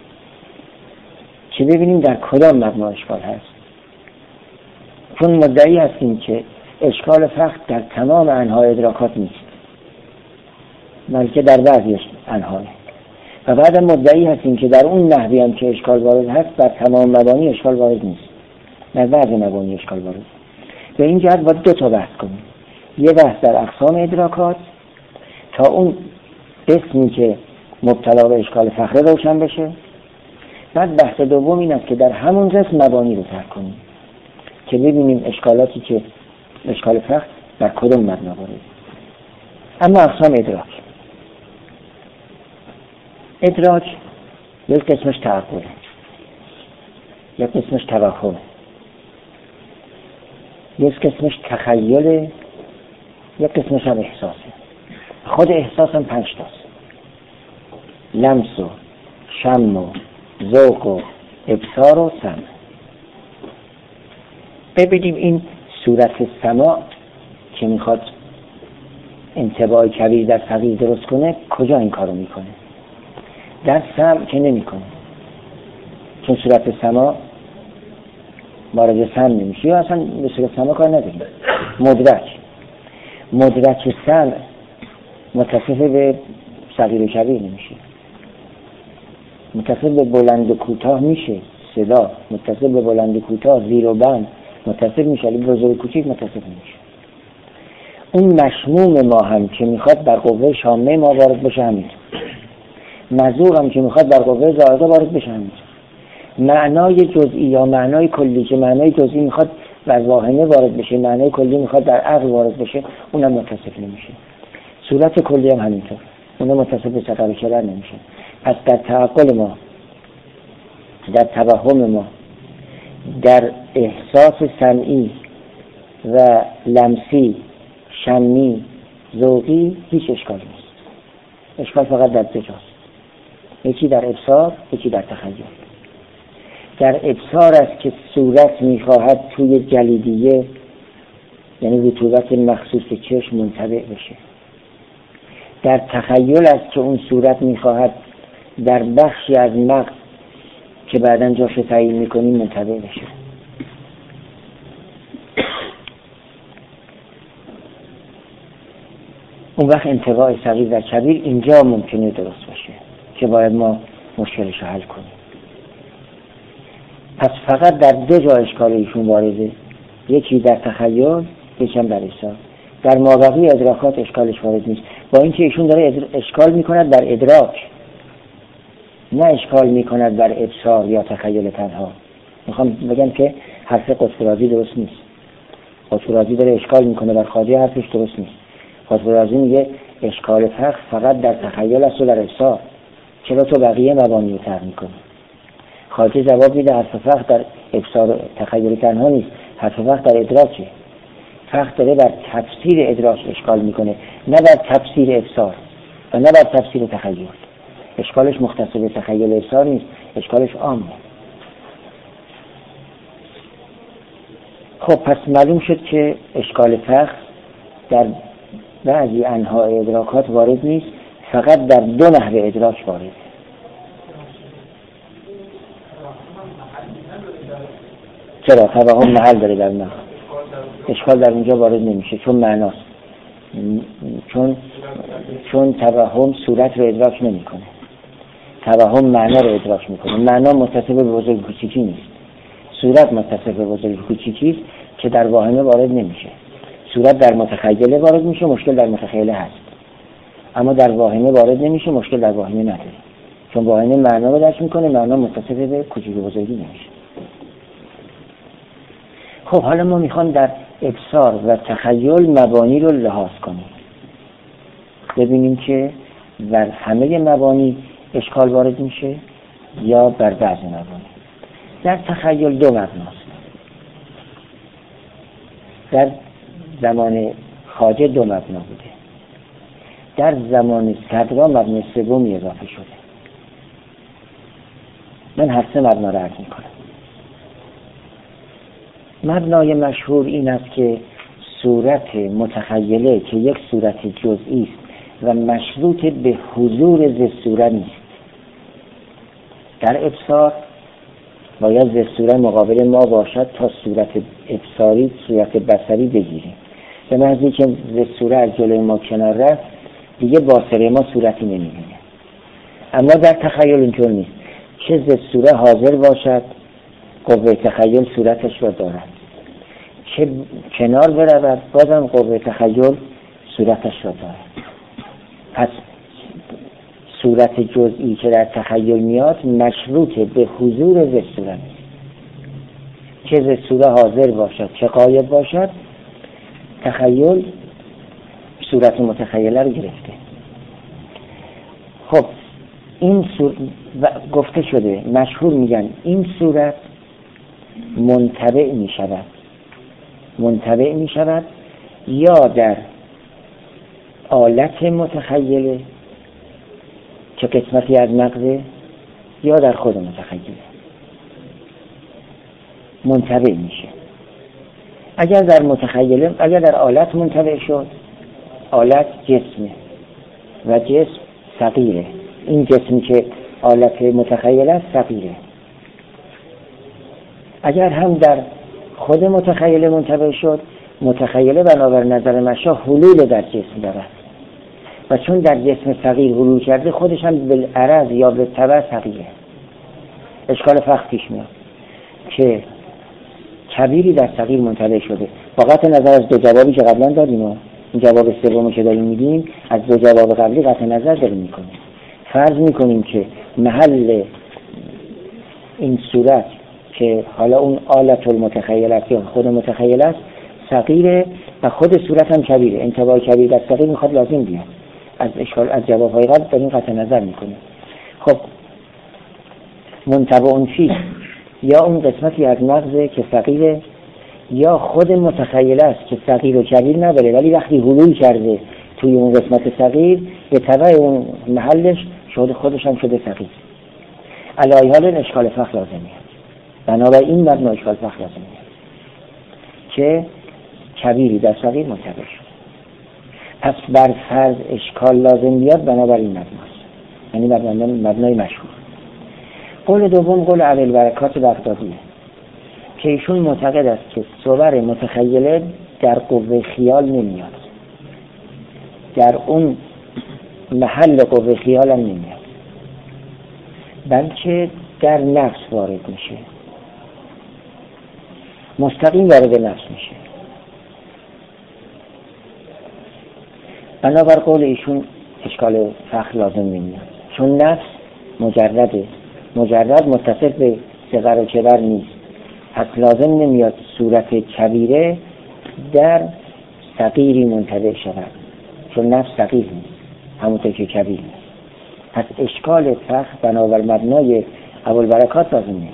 [SPEAKER 1] که ببینیم در کدام مبنا اشکال هست. چون مدعی هستیم که اشکال فقط در تمام انواع ادراکات نیست، بلکه در بعضی انواع، و بعد مدعی هستیم که در اون نحوی هم که اشکال وارد هست در تمام مبانی اشکال وارد نیست، در بعضی مبانی اشکال وارد. به این جهت باید دو تا بحث کنیم، یه بحث در اقسام ادراکات تا اون قسمی که مبتلا به اشکال فقره روشن بشه، بعد بحث دوم این است که در همون قسم مبانی رو ترک کنیم که ببینیم اشکالاتی که اشکال فقر در کدوم مبنا وارد. اما اقسام ادراک، ادراک یک قسمش تعقله، یک قسمش توهم، یک قسمش تخیله، یک قسمش هم احساسه. خود احساس هم پنج تاست: لمس و شم و ذوق و ابصار و سمع. ببینیم این صورت سماع که میخواد انطباع کبیر در صغیر درست کنه کجا این کارو میکنه؟ در سمع که نمیکنه، چون صورت سماع وارد سمع نمیشه، یا اصلا به صورت سماع کار نداریم. مدرک مدرک سمع متصف به صغیر و کبیر نمیشه، متصف به بلند و کوتاه میشه، صدا متصف به بلند و کوتاه، زیر و بند متصف میشه، ولی بزرگ و کوچیک متصف نمیشه. اون مشموم ما هم که میخواد در قوه شامه ما وارد بشه همینطور، مذوق هم که میخواد در قوه ذائقه وارد بشه همینطور. معنای جزئی یا معنای کلی که معنای جزئی میخواد در واهمه وارد بشه، معنای کلی میخواد در عقل وارد بشه، اونم متصف نمیشه. صورت کلی هم همینطور، اونم متصف به سقر و کبر نمیشه. پس در تعقل ما، در توهم ما، در احساس سمعی و لمسی، شمی، ذوقی هیچ اشکال نیست. اشکال فقط در دو جاست، یکی در ابصار، یکی در تخیل. در ابصار است که صورت میخواهد توی جلیدیه، یعنی رطوبت مخصوص چشم، منطبع بشه. در تخیل است که اون صورت میخواهد در بخشی از مغز که بعداً جاش تعیین میکنیم منطبع بشه. اون وقت انطباع صغیر و کبیر اینجا ممکنه درست باشه که باید ما مشکلش رو حل کنیم. پس فقط در دو جا اشکال ایشون وارده، یکی در تخیل، یکی هم در ابصار. در مابقی ادراکات اشکالش وارد نیست، با اینکه ایشون داره اشکال میکند در ادراک، نه اشکال میکند در ابصار یا تخیل تنها. میخوام بگم که حرف قطب‌رازی درست نیست. قطب‌رازی داره اشکال میکنه بر خواجه، حرفش درست نیست. قطب‌رازی میگه اشکال فقر فقط در تخیل است و در ابصار، چرا تو بقیه مبانی رو ترک میکنی؟ خواجه جواب میده حرف فقر در ابصار تخیل تنها نیست، حرف فقر در ادراکه. فقر داره بر تفسیر ادراک اشکال میکنه، نه بر تفسیر ابصار و نه بر تفسیر تخیل. اشکالش مختص به تخیل ابصار نیست، اشکالش عامه. خب پس معلوم شد که اشکال فقر در بعضی انواع ادراکات وارد نیست، فقط در دو نحوه ادراک وارد. چرا؟ توهم محل داره در مغز، اشکال در اونجا وارد نمیشه چون معناست، چون چون توهم صورت رو ادراک نمیکنه، توهم معنا رو ادراک میکنه. معنا متصف به بزرگ کوچیکی نیست، صورت متصف به بزرگ کوچیکی است که در واهمه وارد نمیشه. صورت در متخیله وارد میشه، مشکل در متخیله هست، اما در واهمه وارد نمیشه، مشکل در واهمه نداره، چون واهمه معنا رو درک میکنه، معنا متصف به کوچیک و بزرگی نمیشه. خب حالا ما میخوام در ابصار و تخیل مبانی رو لحاظ کنیم، ببینیم که بر همه مبانی اشکال وارد میشه یا بر بعضی مبانی. در تخیل دو مبناست، در زمان خواجه دو مبنا بوده، در زمان صدرا مبنای سومی اضافه شده. من هر سه مبنا را عرض میکنم. مبنای مشهور این است که صورت متخیله که یک صورت جزئی است و مشروط به حضور ذی نیست. در ابصار باید ذی مقابل ما باشد تا صورت ابصاری، صورت بصری بگیریم. به محضی که ذی از جلوی ما کنار رفت دیگه باصره ما صورتی نمیبینه. اما در تخیل اینطور نیست. چه ذی حاضر باشد قوه تخیل صورتش را دارد، چه کنار برود بازم قوه تخیل صورتش را دارد. پس صورت جزئی که در تخیل میاد مشروط به حضور ذی صورت، چه ذی حاضر باشد چه غایب باشد تخیل صورت متخیله رو گرفته. خب این صورت گفته شده، مشهور میگن این صورت منتبع می شود منتبع می شود یا در آلت متخیله که قسمتی از مغزه یا در خود متخیله منتبع میشه. اگر در متخیله، اگر در آلت منتبع شد، آلت جسمه و جسم صغیره. این جسمی که آلت متخیله است صغیره. اگر هم در خود متخیله منتبع شد، متخیله بنابر نظر مشا حلول در جسم دارد و چون در جسم صغیر حلول کرده خودش هم بالعرض یا بالتبع صغیره. اشکال فقط پیش میاد که کبیری در صغیر منتبع شده. با قطع نظر از دو جوابی که قبلا دادیم و این جواب سومی که داریم میدیم، از دو جواب قبلی قطع نظر داریم میکنیم. فرض میکنیم که محل این صورت که حالا اون آلت المتخیل است یا خود متخیل است صغیره و خود صورت هم کبیره. انتباه کبیر در صغیر میخواد لازم بیاد. از اشکال از جوابهای قبل داریم قطع نظر میکنیم. خب منتبع اون چی؟ یا اون قسمتی از مغزه که صغیره یا خود متخیل است که صغیر و کبیر نداره ولی وقتی حلول کرده توی اون قسمت صغیر به تبع اون محلش شده خودش هم شده صغیر. علی حال اشکال فقط لازم میاد. بنابراین مبنا اشکال فقط لازم میاد که کبیری در صغیر منتبع شد. پس بر فرض اشکال لازم بیاد بنابراین مبناست، یعنی مبنای مشهور. قول دوم قول ابوالبرکات بغدادیه که ایشون معتقد است که صور متخیله در قوه خیال نمیاد، در اون محل قوه خیال هم نمیاد، بلکه در نفس وارد میشه، مستقیم وارد نفس میشه. بنابر قول ایشون اشکال فخر لازم نمیاد، چون نفس مجرده، مجرد متصف به صغر و کبر نیست. پس لازم نمیاد صورت کبیره در صغیری منتبع شود، چون نفس صغیر نیست همونطور که کبیر نیست. پس اشکال فخر بنابر مبنای ابوالبرکات لازم نمیاد.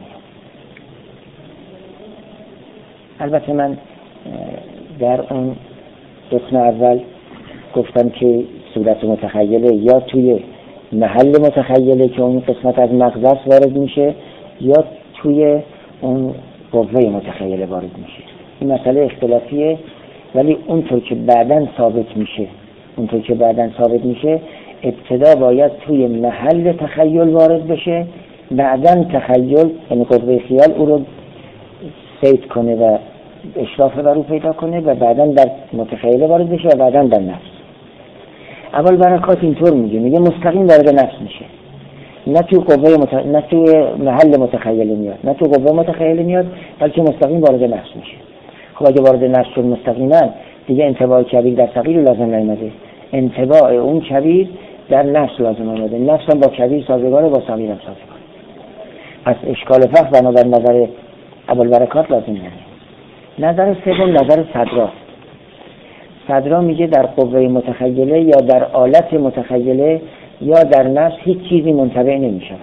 [SPEAKER 1] البته من در اون رکن اول گفتم که صورت متخیله یا توی محل متخیله که اون قسمت از مغز است وارد میشه یا توی اون قوه متخیله وارد میشه. این مسئله اختلافیه ولی اونطور که بعداً ثابت میشه اونطور که بعداً ثابت میشه ابتدا باید توی محل تخیل وارد بشه، بعداً تخیل یعنی قوه خیال او رو سید کنه و اشراف بر او پیدا کنه و بعداً در متخیله وارد بشه و بعداً در نفس. اول برکات اینطور میگه، میگه مستقیم وارد نفس میشه، نه تو قوه مت... نه تو محل متخیله میاد، نه تو قوه متخیله میاد، بلکه مستقیم وارد نفس میشه. خب اگه وارد نفس شد مستقیما دیگه انتباه کبیر در صغیر لازم نمیاد، انتباه اون کبیر در نفس لازم اومده، نفس هم با کبیر سازگاره، با صغیر هم سازگاره. پس اشکال فقط بنابر نظر ابوالبرکات لازم نمیاد. نظر سوم نظر صدرا. صدرا میگه در قوه متخیله یا در آلت متخیله یا در نفس هیچ چیزی منتبع نمی شود،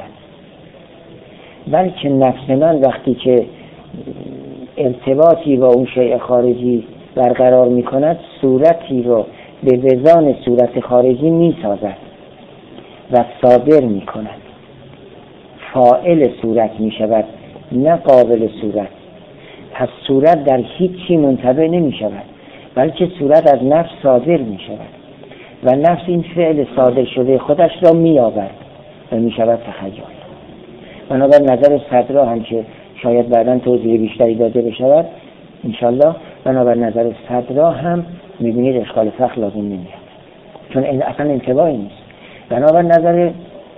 [SPEAKER 1] بلکه نفس من وقتی که ارتباطی با اون شیء خارجی برقرار می کند صورتی رو به وزان صورت خارجی می سازد و صادر می کند، فاعل صورت می شود نه قابل صورت. پس صورت در هیچی منتبع نمی شود، بلکه صورت از نفس صادر می شود و نفس این فعل صادر شده خودش را می آورد و می شود تخیل. بنابر نظر صدرا هم که شاید بعداً توضیح بیشتری داده بشود انشالله، بنابر نظر صدرا هم می بینید اشکال فخر لازم نمیاد، چون این اصلا انتباهی نیست. بنابر نظر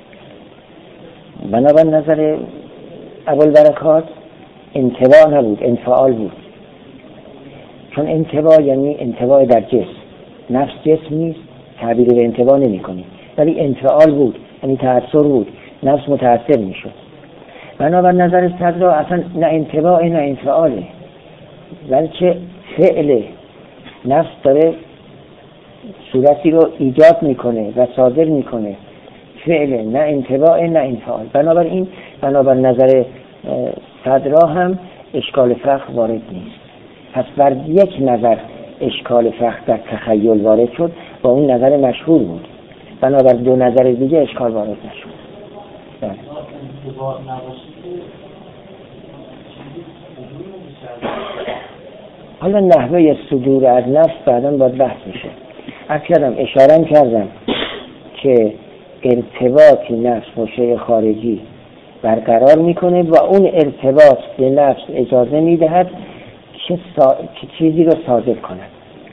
[SPEAKER 1] بنابر نظر ابوالبرکات انتباه نبود، انفعال بود. چون انتباه یعنی انتباه در جسم، نفس جسم نیست، تعبیر به انتباه نمی کنی، ولی انفعال بود یعنی تأثیر بود، نفس متأثر می شد. بنابر نظر صدرا اصلا نه انتباه نه انفعاله، بلکه فعل نفس داره صورتی رو ایجاد میکنه و صادر میکنه، فعل نه انتباه نه انفعال. بنابراین بنابر نظر صدرا هم اشکال فخر وارد نیست. پس بر یک نظر اشکال فخر در تخیل وارد شد و اون نظر مشهور بود، بنابر دو نظر دیگه اشکال وارد نشد. حالا نحوه صدور از نفس بعداً باید بحث میشه. از کردم اشاره کردم که ارتباطی نفس با شیء خارجی برقرار میکنه و اون ارتباط به نفس اجازه میدهد که, سا... که چیزی رو صادر کند.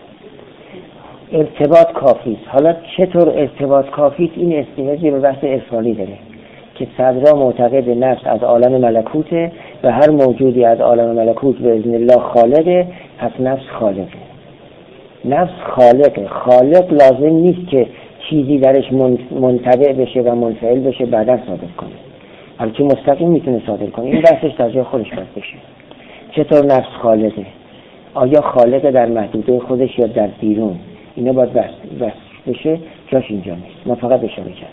[SPEAKER 1] ارتباط کافی است. حالا چطور ارتباط کافی است؟ این استیاجی به بحث ارسالی داره که صدرا معتقد نفس از عالم ملکوته و هر موجودی از عالم ملکوت به اذن الله خالقه، پس نفس خالقه. نفس خالقه. خالق لازم نیست که چیزی درش منتبع بشه و منفعل بشه بعدا صادر کنه، بلکه مستقیم میتونه صادر کنه. این بحثش در جای خودش باید بشه. چطور نفس خالقه؟ آیا خالقه در محدوده خودش یا در بیرون؟ اینا باید بحث بشه، جاش اینجا نیست. ما فقط اشاره کردم.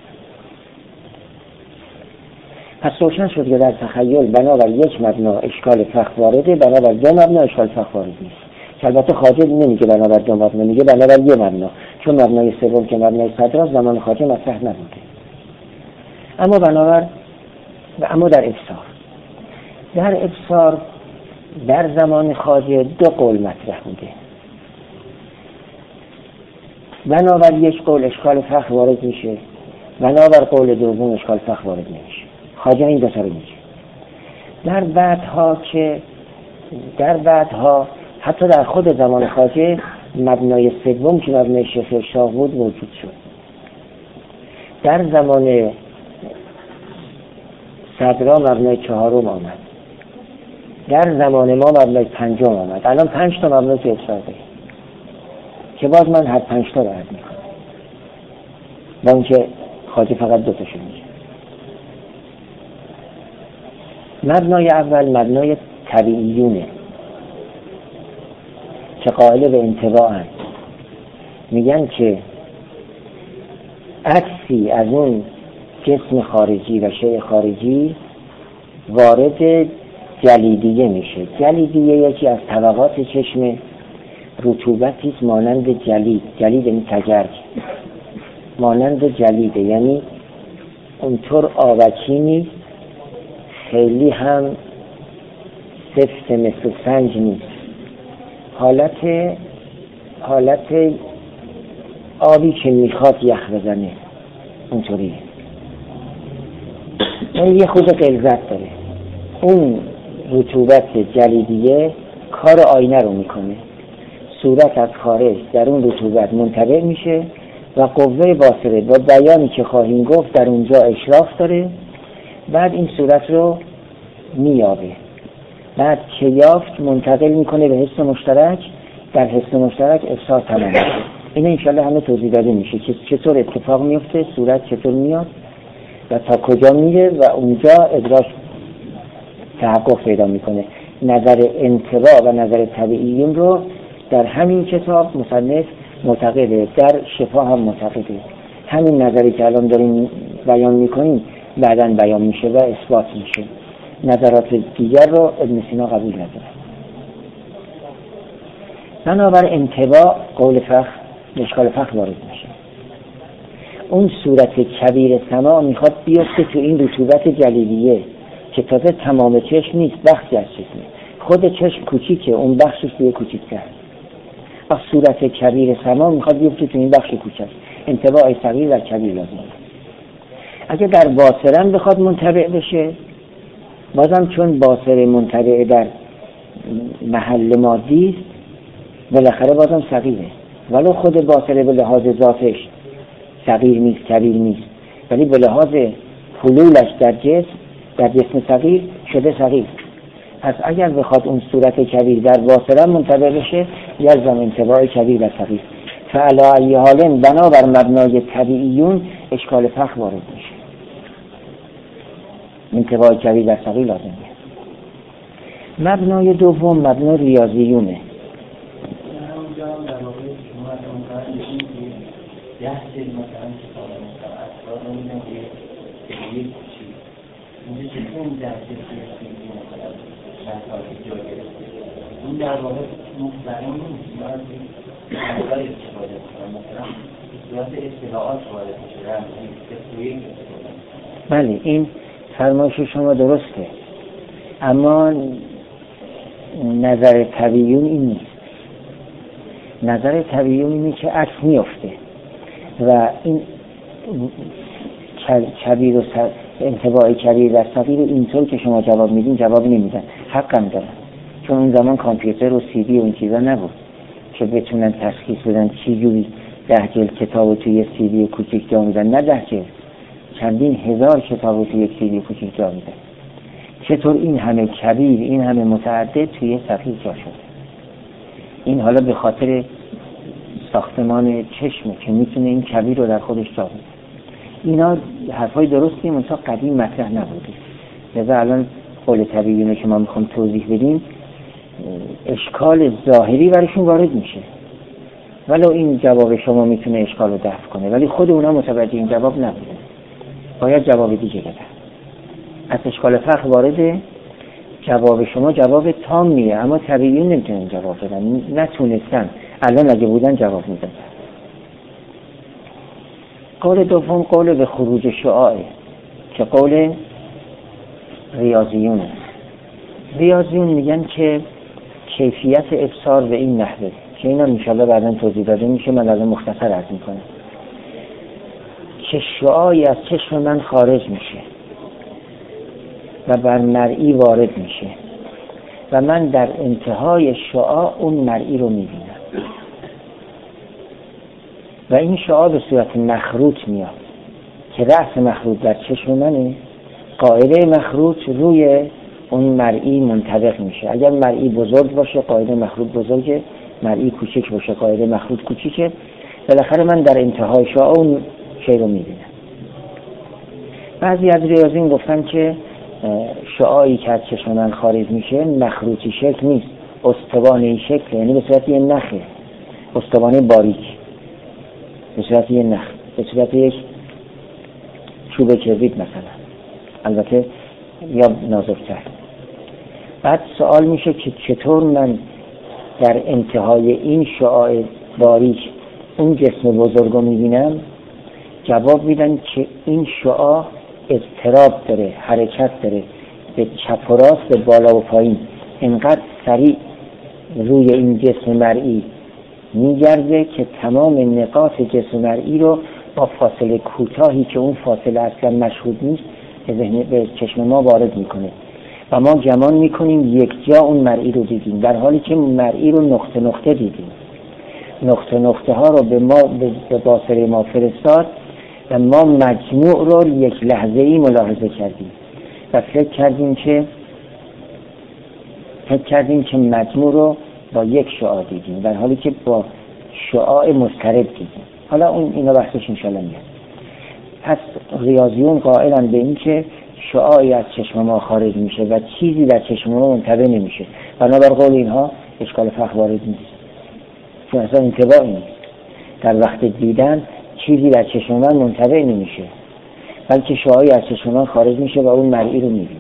[SPEAKER 1] پس روشن شد که در تخیل بنابر یک مبنا اشکال فخر وارده، بنابر دو مبنا اشکال فخر وارد نیست. که البته خواجه نمیگه بنابر دو مبنا، میگه بنابر یک مبنا، چون مبنای سوم که مبنای صدراست زمان خواجه مطرح نبوده. اما بنابر اما در افسار در افسار در زمان خواجه دو قول مطرح بوده. بنابر یک قول اشکال فخر وارد میشه، بنابر قول دوم اشکال فخر وارد نمیشه. خواجه این دو تا رو میگه. در بعدها که در بعدها حتی در خود زمان خواجه مبنای سوم که مبنای شیخ شاه بود موجود شد. در زمان صدرا مبنای چهارم آمد، در زمان ما مبنای پنجم آمد. الان پنج تا مبنای که افسار داریم که باز من هر پنج تا رو عرض میکنم، با اینکه خواجه فقط دو تاشو میگه. مبنای اول مبنای طبیعیونه که قائل به انطباعن. میگن که عکسی از اون جسم خارجی و شیء خارجی وارد جلیدیه میشه. جلیدیه یکی از طبقات چشم، رطوبتی مانند جلید. جلید یعنی تگرگ، مانند جلیده، یعنی اونطور آبکی نیست، خیلی هم سفت مثل سنج نیست. حالت حالت آبی که میخواد یخ بزنه اونطوریه، یعنی یه خود غلظت داره. اون رطوبت جلیدیه کار آینه رو میکنه، صورت از خارج در اون رطوبت منطبع میشه و قوه باصره با بیانی که خواهیم گفت در اونجا اشراف داره. بعد این صورت رو میابه، بعد که یافت منتقل میکنه به حس مشترک، در حس مشترک افسار تمام میشه. این انشالله همه توضیح داده میشه که چطور اتفاق میفته، صورت چطور میاد و تا کجا میره و اونجا ادراک تحقق پیدا میکنه. نظر انطباع و نظر طبیعیون رو در همین کتاب مصنف معتقده، در شفا هم معتقده. همین نظری که الان داریم بیان میکنیم بعداً بیان میشه و اثبات میشه. نظرات دیگر رو ابن سینا قبول نداره. بنابر انطباع قول فخر اشکال فخر وارد میشه. اون صورت کبیر سما میخواد بیفته تو این رطوبت جلیلیه که تازه تمام چشم نیست، بخشی از چشمه، خود چشم کوچیکه، اون بخشش توی کوچیک‌تر. از صورت کبیر سما میخواد بیفته تو این بخش کوچک، انطباع صغیر و کبیر لازمه. اگه در باصرم بخواد منطبع بشه، بازم چون باصر منطبع در محل مادی است، بالاخره بازم صغیره، ولو خود باصره به لحاظ ذاتش صغیر نیست، کبیر نیست، ولی به لحاظ حلولش در جسم، در جسم صغیر شده صغیر. پس اگر بخواد اون صورت کبیر در باصرم منطبع بشه، یلزم انطباع کبیر و صغیر. فعلی ای حال بنابر مبنای طبیعیون اشکال فخر وارد میشه، انطباع کبیر و صغیر لازمه. مبنای دوم مبنای ریاضیونه.
[SPEAKER 2] این در واقع مستقیم نیست، مقدار استفاده کنم مثلا صورت اطلاعات وارد میشه.
[SPEAKER 1] بله، این فرمایش شما درسته، اما نظر طبیعیون این نیست. نظر طبیعیون اینه که عکس میفته و این کبیر و انطباع کبیر و صغیر اینطور که شما جواب میدین جواب نمیدن. حقم دارن، چون اون زمان کامپیوتر و سی دی و این چیزا نبود که بتونن تشخیص بدن چی جوری ده جلد کتابو توی سی دی کوچیک جا میدن. نه ده جلد، چندین هزار کتابو توی یک سی دی کوچیک جا میدن. چطور این همه کبیر، این همه متعدد توی صغیر جا شده؟ این حالا به خاطر ساختمان چشمه که میتونه این کبیر رو در خودش جا بده. اینا حرفای درستی منتها قدیم مطرح نبوده. لذا الان قول طبیعیونه که ما میخوام توضیح بدیم، اشکال ظاهری برشون وارد میشه، ولو این جواب شما میتونه اشکال رو دفع کنه، ولی خود اونا متوجه این جواب نبوده، باید جواب دیگه بدن. از اشکال فقه وارده، جواب شما جواب تامیه، اما طبیعیون نمیتونن جواب بدن، نتونستن. الان اگه بودن جواب میدادن. قول دوم قول به خروج شعاعه که قول ریاضیونه. ریاضیون میگن که کیفیت ابصار به این نحوه که اینا انشاءالله بعداً توضیح داده میشه، من الان مختصر عرض میکنم که شعاعی از چشم من خارج میشه و بر مرئی وارد میشه و من در انتهای شعاع اون مرئی رو میبینم و این شعاع به صورت مخروط میاد که رأس مخروط در چشم منه، قاعده مخروط روی اون مرئی منطبق میشه. اگر مرئی بزرگ باشه قاعده مخروط بزرگه، مرئی کوچک باشه قاعده مخروط کوچیکه، بالاخره من در انتهای شعاع اون شی رو میبینم. بعضی از ریاضیین گفتن که شعاعی که از چشم من خارج میشه مخروطی شکل نیست، استوانه‌ای شکل، یعنی به صورت یه نخه، استوانه باریک، به صورت یه نخ، به صورت یک چوب کبریت مثلا، البته یا نازک‌تر. بعد سوال میشه که چطور من در انتهای این شعاع باریک اون جسم بزرگ رو میبینم؟ جواب میدن که این شعاع اضطراب داره، حرکت داره، به چپ و راست، به بالا و پایین، اینقدر سریع روی این جسم مرئی میگرده که تمام نقاط جسم مرئی رو با فاصله کوتاهی که اون فاصله اصلا مشهود نیست به ذهن به چشم ما وارد میکنه و ما گمان میکنیم یک جا اون مرئی رو دیدیم، در حالی که مرئی رو نقطه نقطه دیدیم. نقطه نقطه ها رو به ما به باصره ما فرستاد و ما مجموع رو یک لحظه ای ملاحظه کردیم و فکر کردیم که فکر کردیم که مجموع رو با یک شعاع دیدیم، در حالی که با شعاع مضطرب دیدیم. حالا اون اینا بحثش انشالله میاد. پس ریاضیون قائلن به این که شعاعی از چشم ما خارج میشه و چیزی در چشم ما منطبع نمیشه، بنابر قول اینها اشکال فقه وارد نیست، چون اصلا انطباعی نیست. در وقت دیدن چیزی در چشم من منطبع نمیشه، بلکه شعاعی از چشم من خارج میشه و اون مرئی رو میبینه.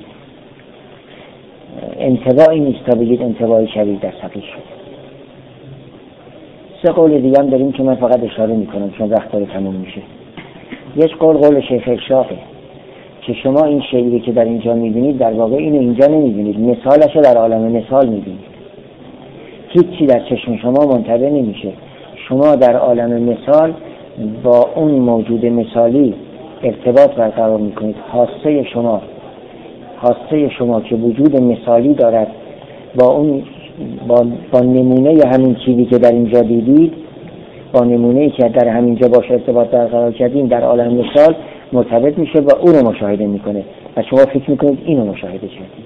[SPEAKER 1] انطباعی نیست تا بگید انطباعی شدید در صغیر شد. سه قول دیگه هم داریم که من فقط اشاره میکنم چون وقت داره تموم میشه. یک قول قول شیخ ارشاقه که شما این شیعی که در اینجا میبینید در واقع اینو اینجا نمیبینید، مثالشو در عالم مثال میبینید. هیچی در چشم شما منطبع نمیشه. شما در عالم مثال با اون موجود مثالی ارتباط برقرار میکنید. خاصه شما خاصه شما که وجود مثالی دارد با اون با, با نمونه همین چیزی که در اینجا دیدید، با نمونه‌ای که در همینجا باش ارتباط برقرار کردیم در عالم مثال مرتبط میشه و اون رو مشاهده میکنه و شما فکر میکنید اینو مشاهده کردید.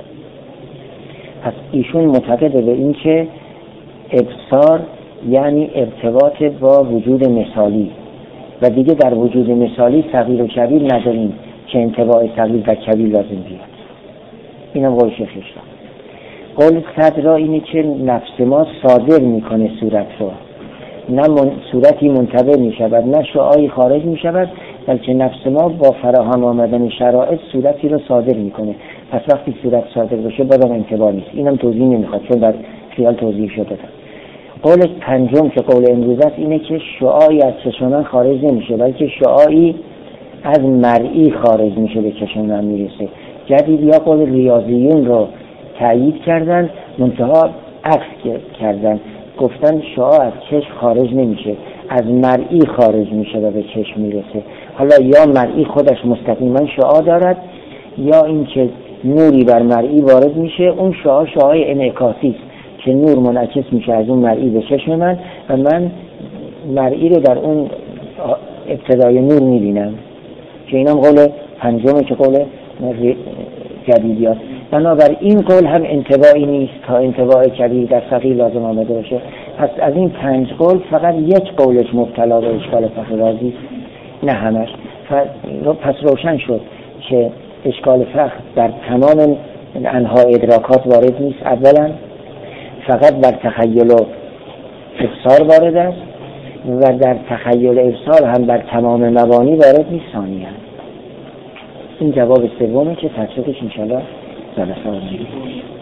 [SPEAKER 1] پس ایشون معتقده به این که ابصار یعنی ارتباط با وجود مثالی و دیگه در وجود مثالی صغیر و کبیر نداریم که انطباع صغیر و کبیر لازم بیاد. اینم قول شیخ ارشاق. قول صدرا اینه که نفس ما صادر میکنه صورت رو، نه من صورتی منتبه میشود نه شعاعی خارج میشود، بلکه نفس ما با فراهم آمدن شرایط صورتی رو صادر میکنه. پس وقتی صورت صادر بشه بازم انطباع نیست. اینم توضیح نمیخواد چون در خیال توضیح شده. قول پنجم که قول امروز است اینه که شعاعی از چشم من خارج نمیشه، بلکه شعاعی از مرئی خارج میشه به چشم من میرسه. جدید یا قول ریاضیون رو تایید کردن، منتها عکس کردن، گفتن شعاع از چشم خارج نمیشه، از مرئی خارج میشه و به چشم میرسه. حالا یا مرئی خودش مستقیما شعاع دارد یا اینکه نوری بر مرئی وارد میشه، اون شعاع شعاع انعکاسی است که نور منعکس میشه از اون مرئی به چشم من و من مرئی رو در اون ابتدای نور میبینم، که اینم قول پنجمه که قول جدیدی است. بنابراین این قول هم انطباعی نیست تا انطباع کبیر در صغیر لازم آمده باشه. پس از این پنج قول فقط یک قولش مبتلا به اشکال فخر رازی، نه همش. پس روشن شد که اشکال فخر در تمام انواع ادراکات وارد نیست. اولا فقط بر تخیل و ابصار وارد است و در تخیل و ابصار هم بر تمام مبانی وارد نیست. ثانیاً این جواب سومه که تفصیلش انشاءالله جلسه آینده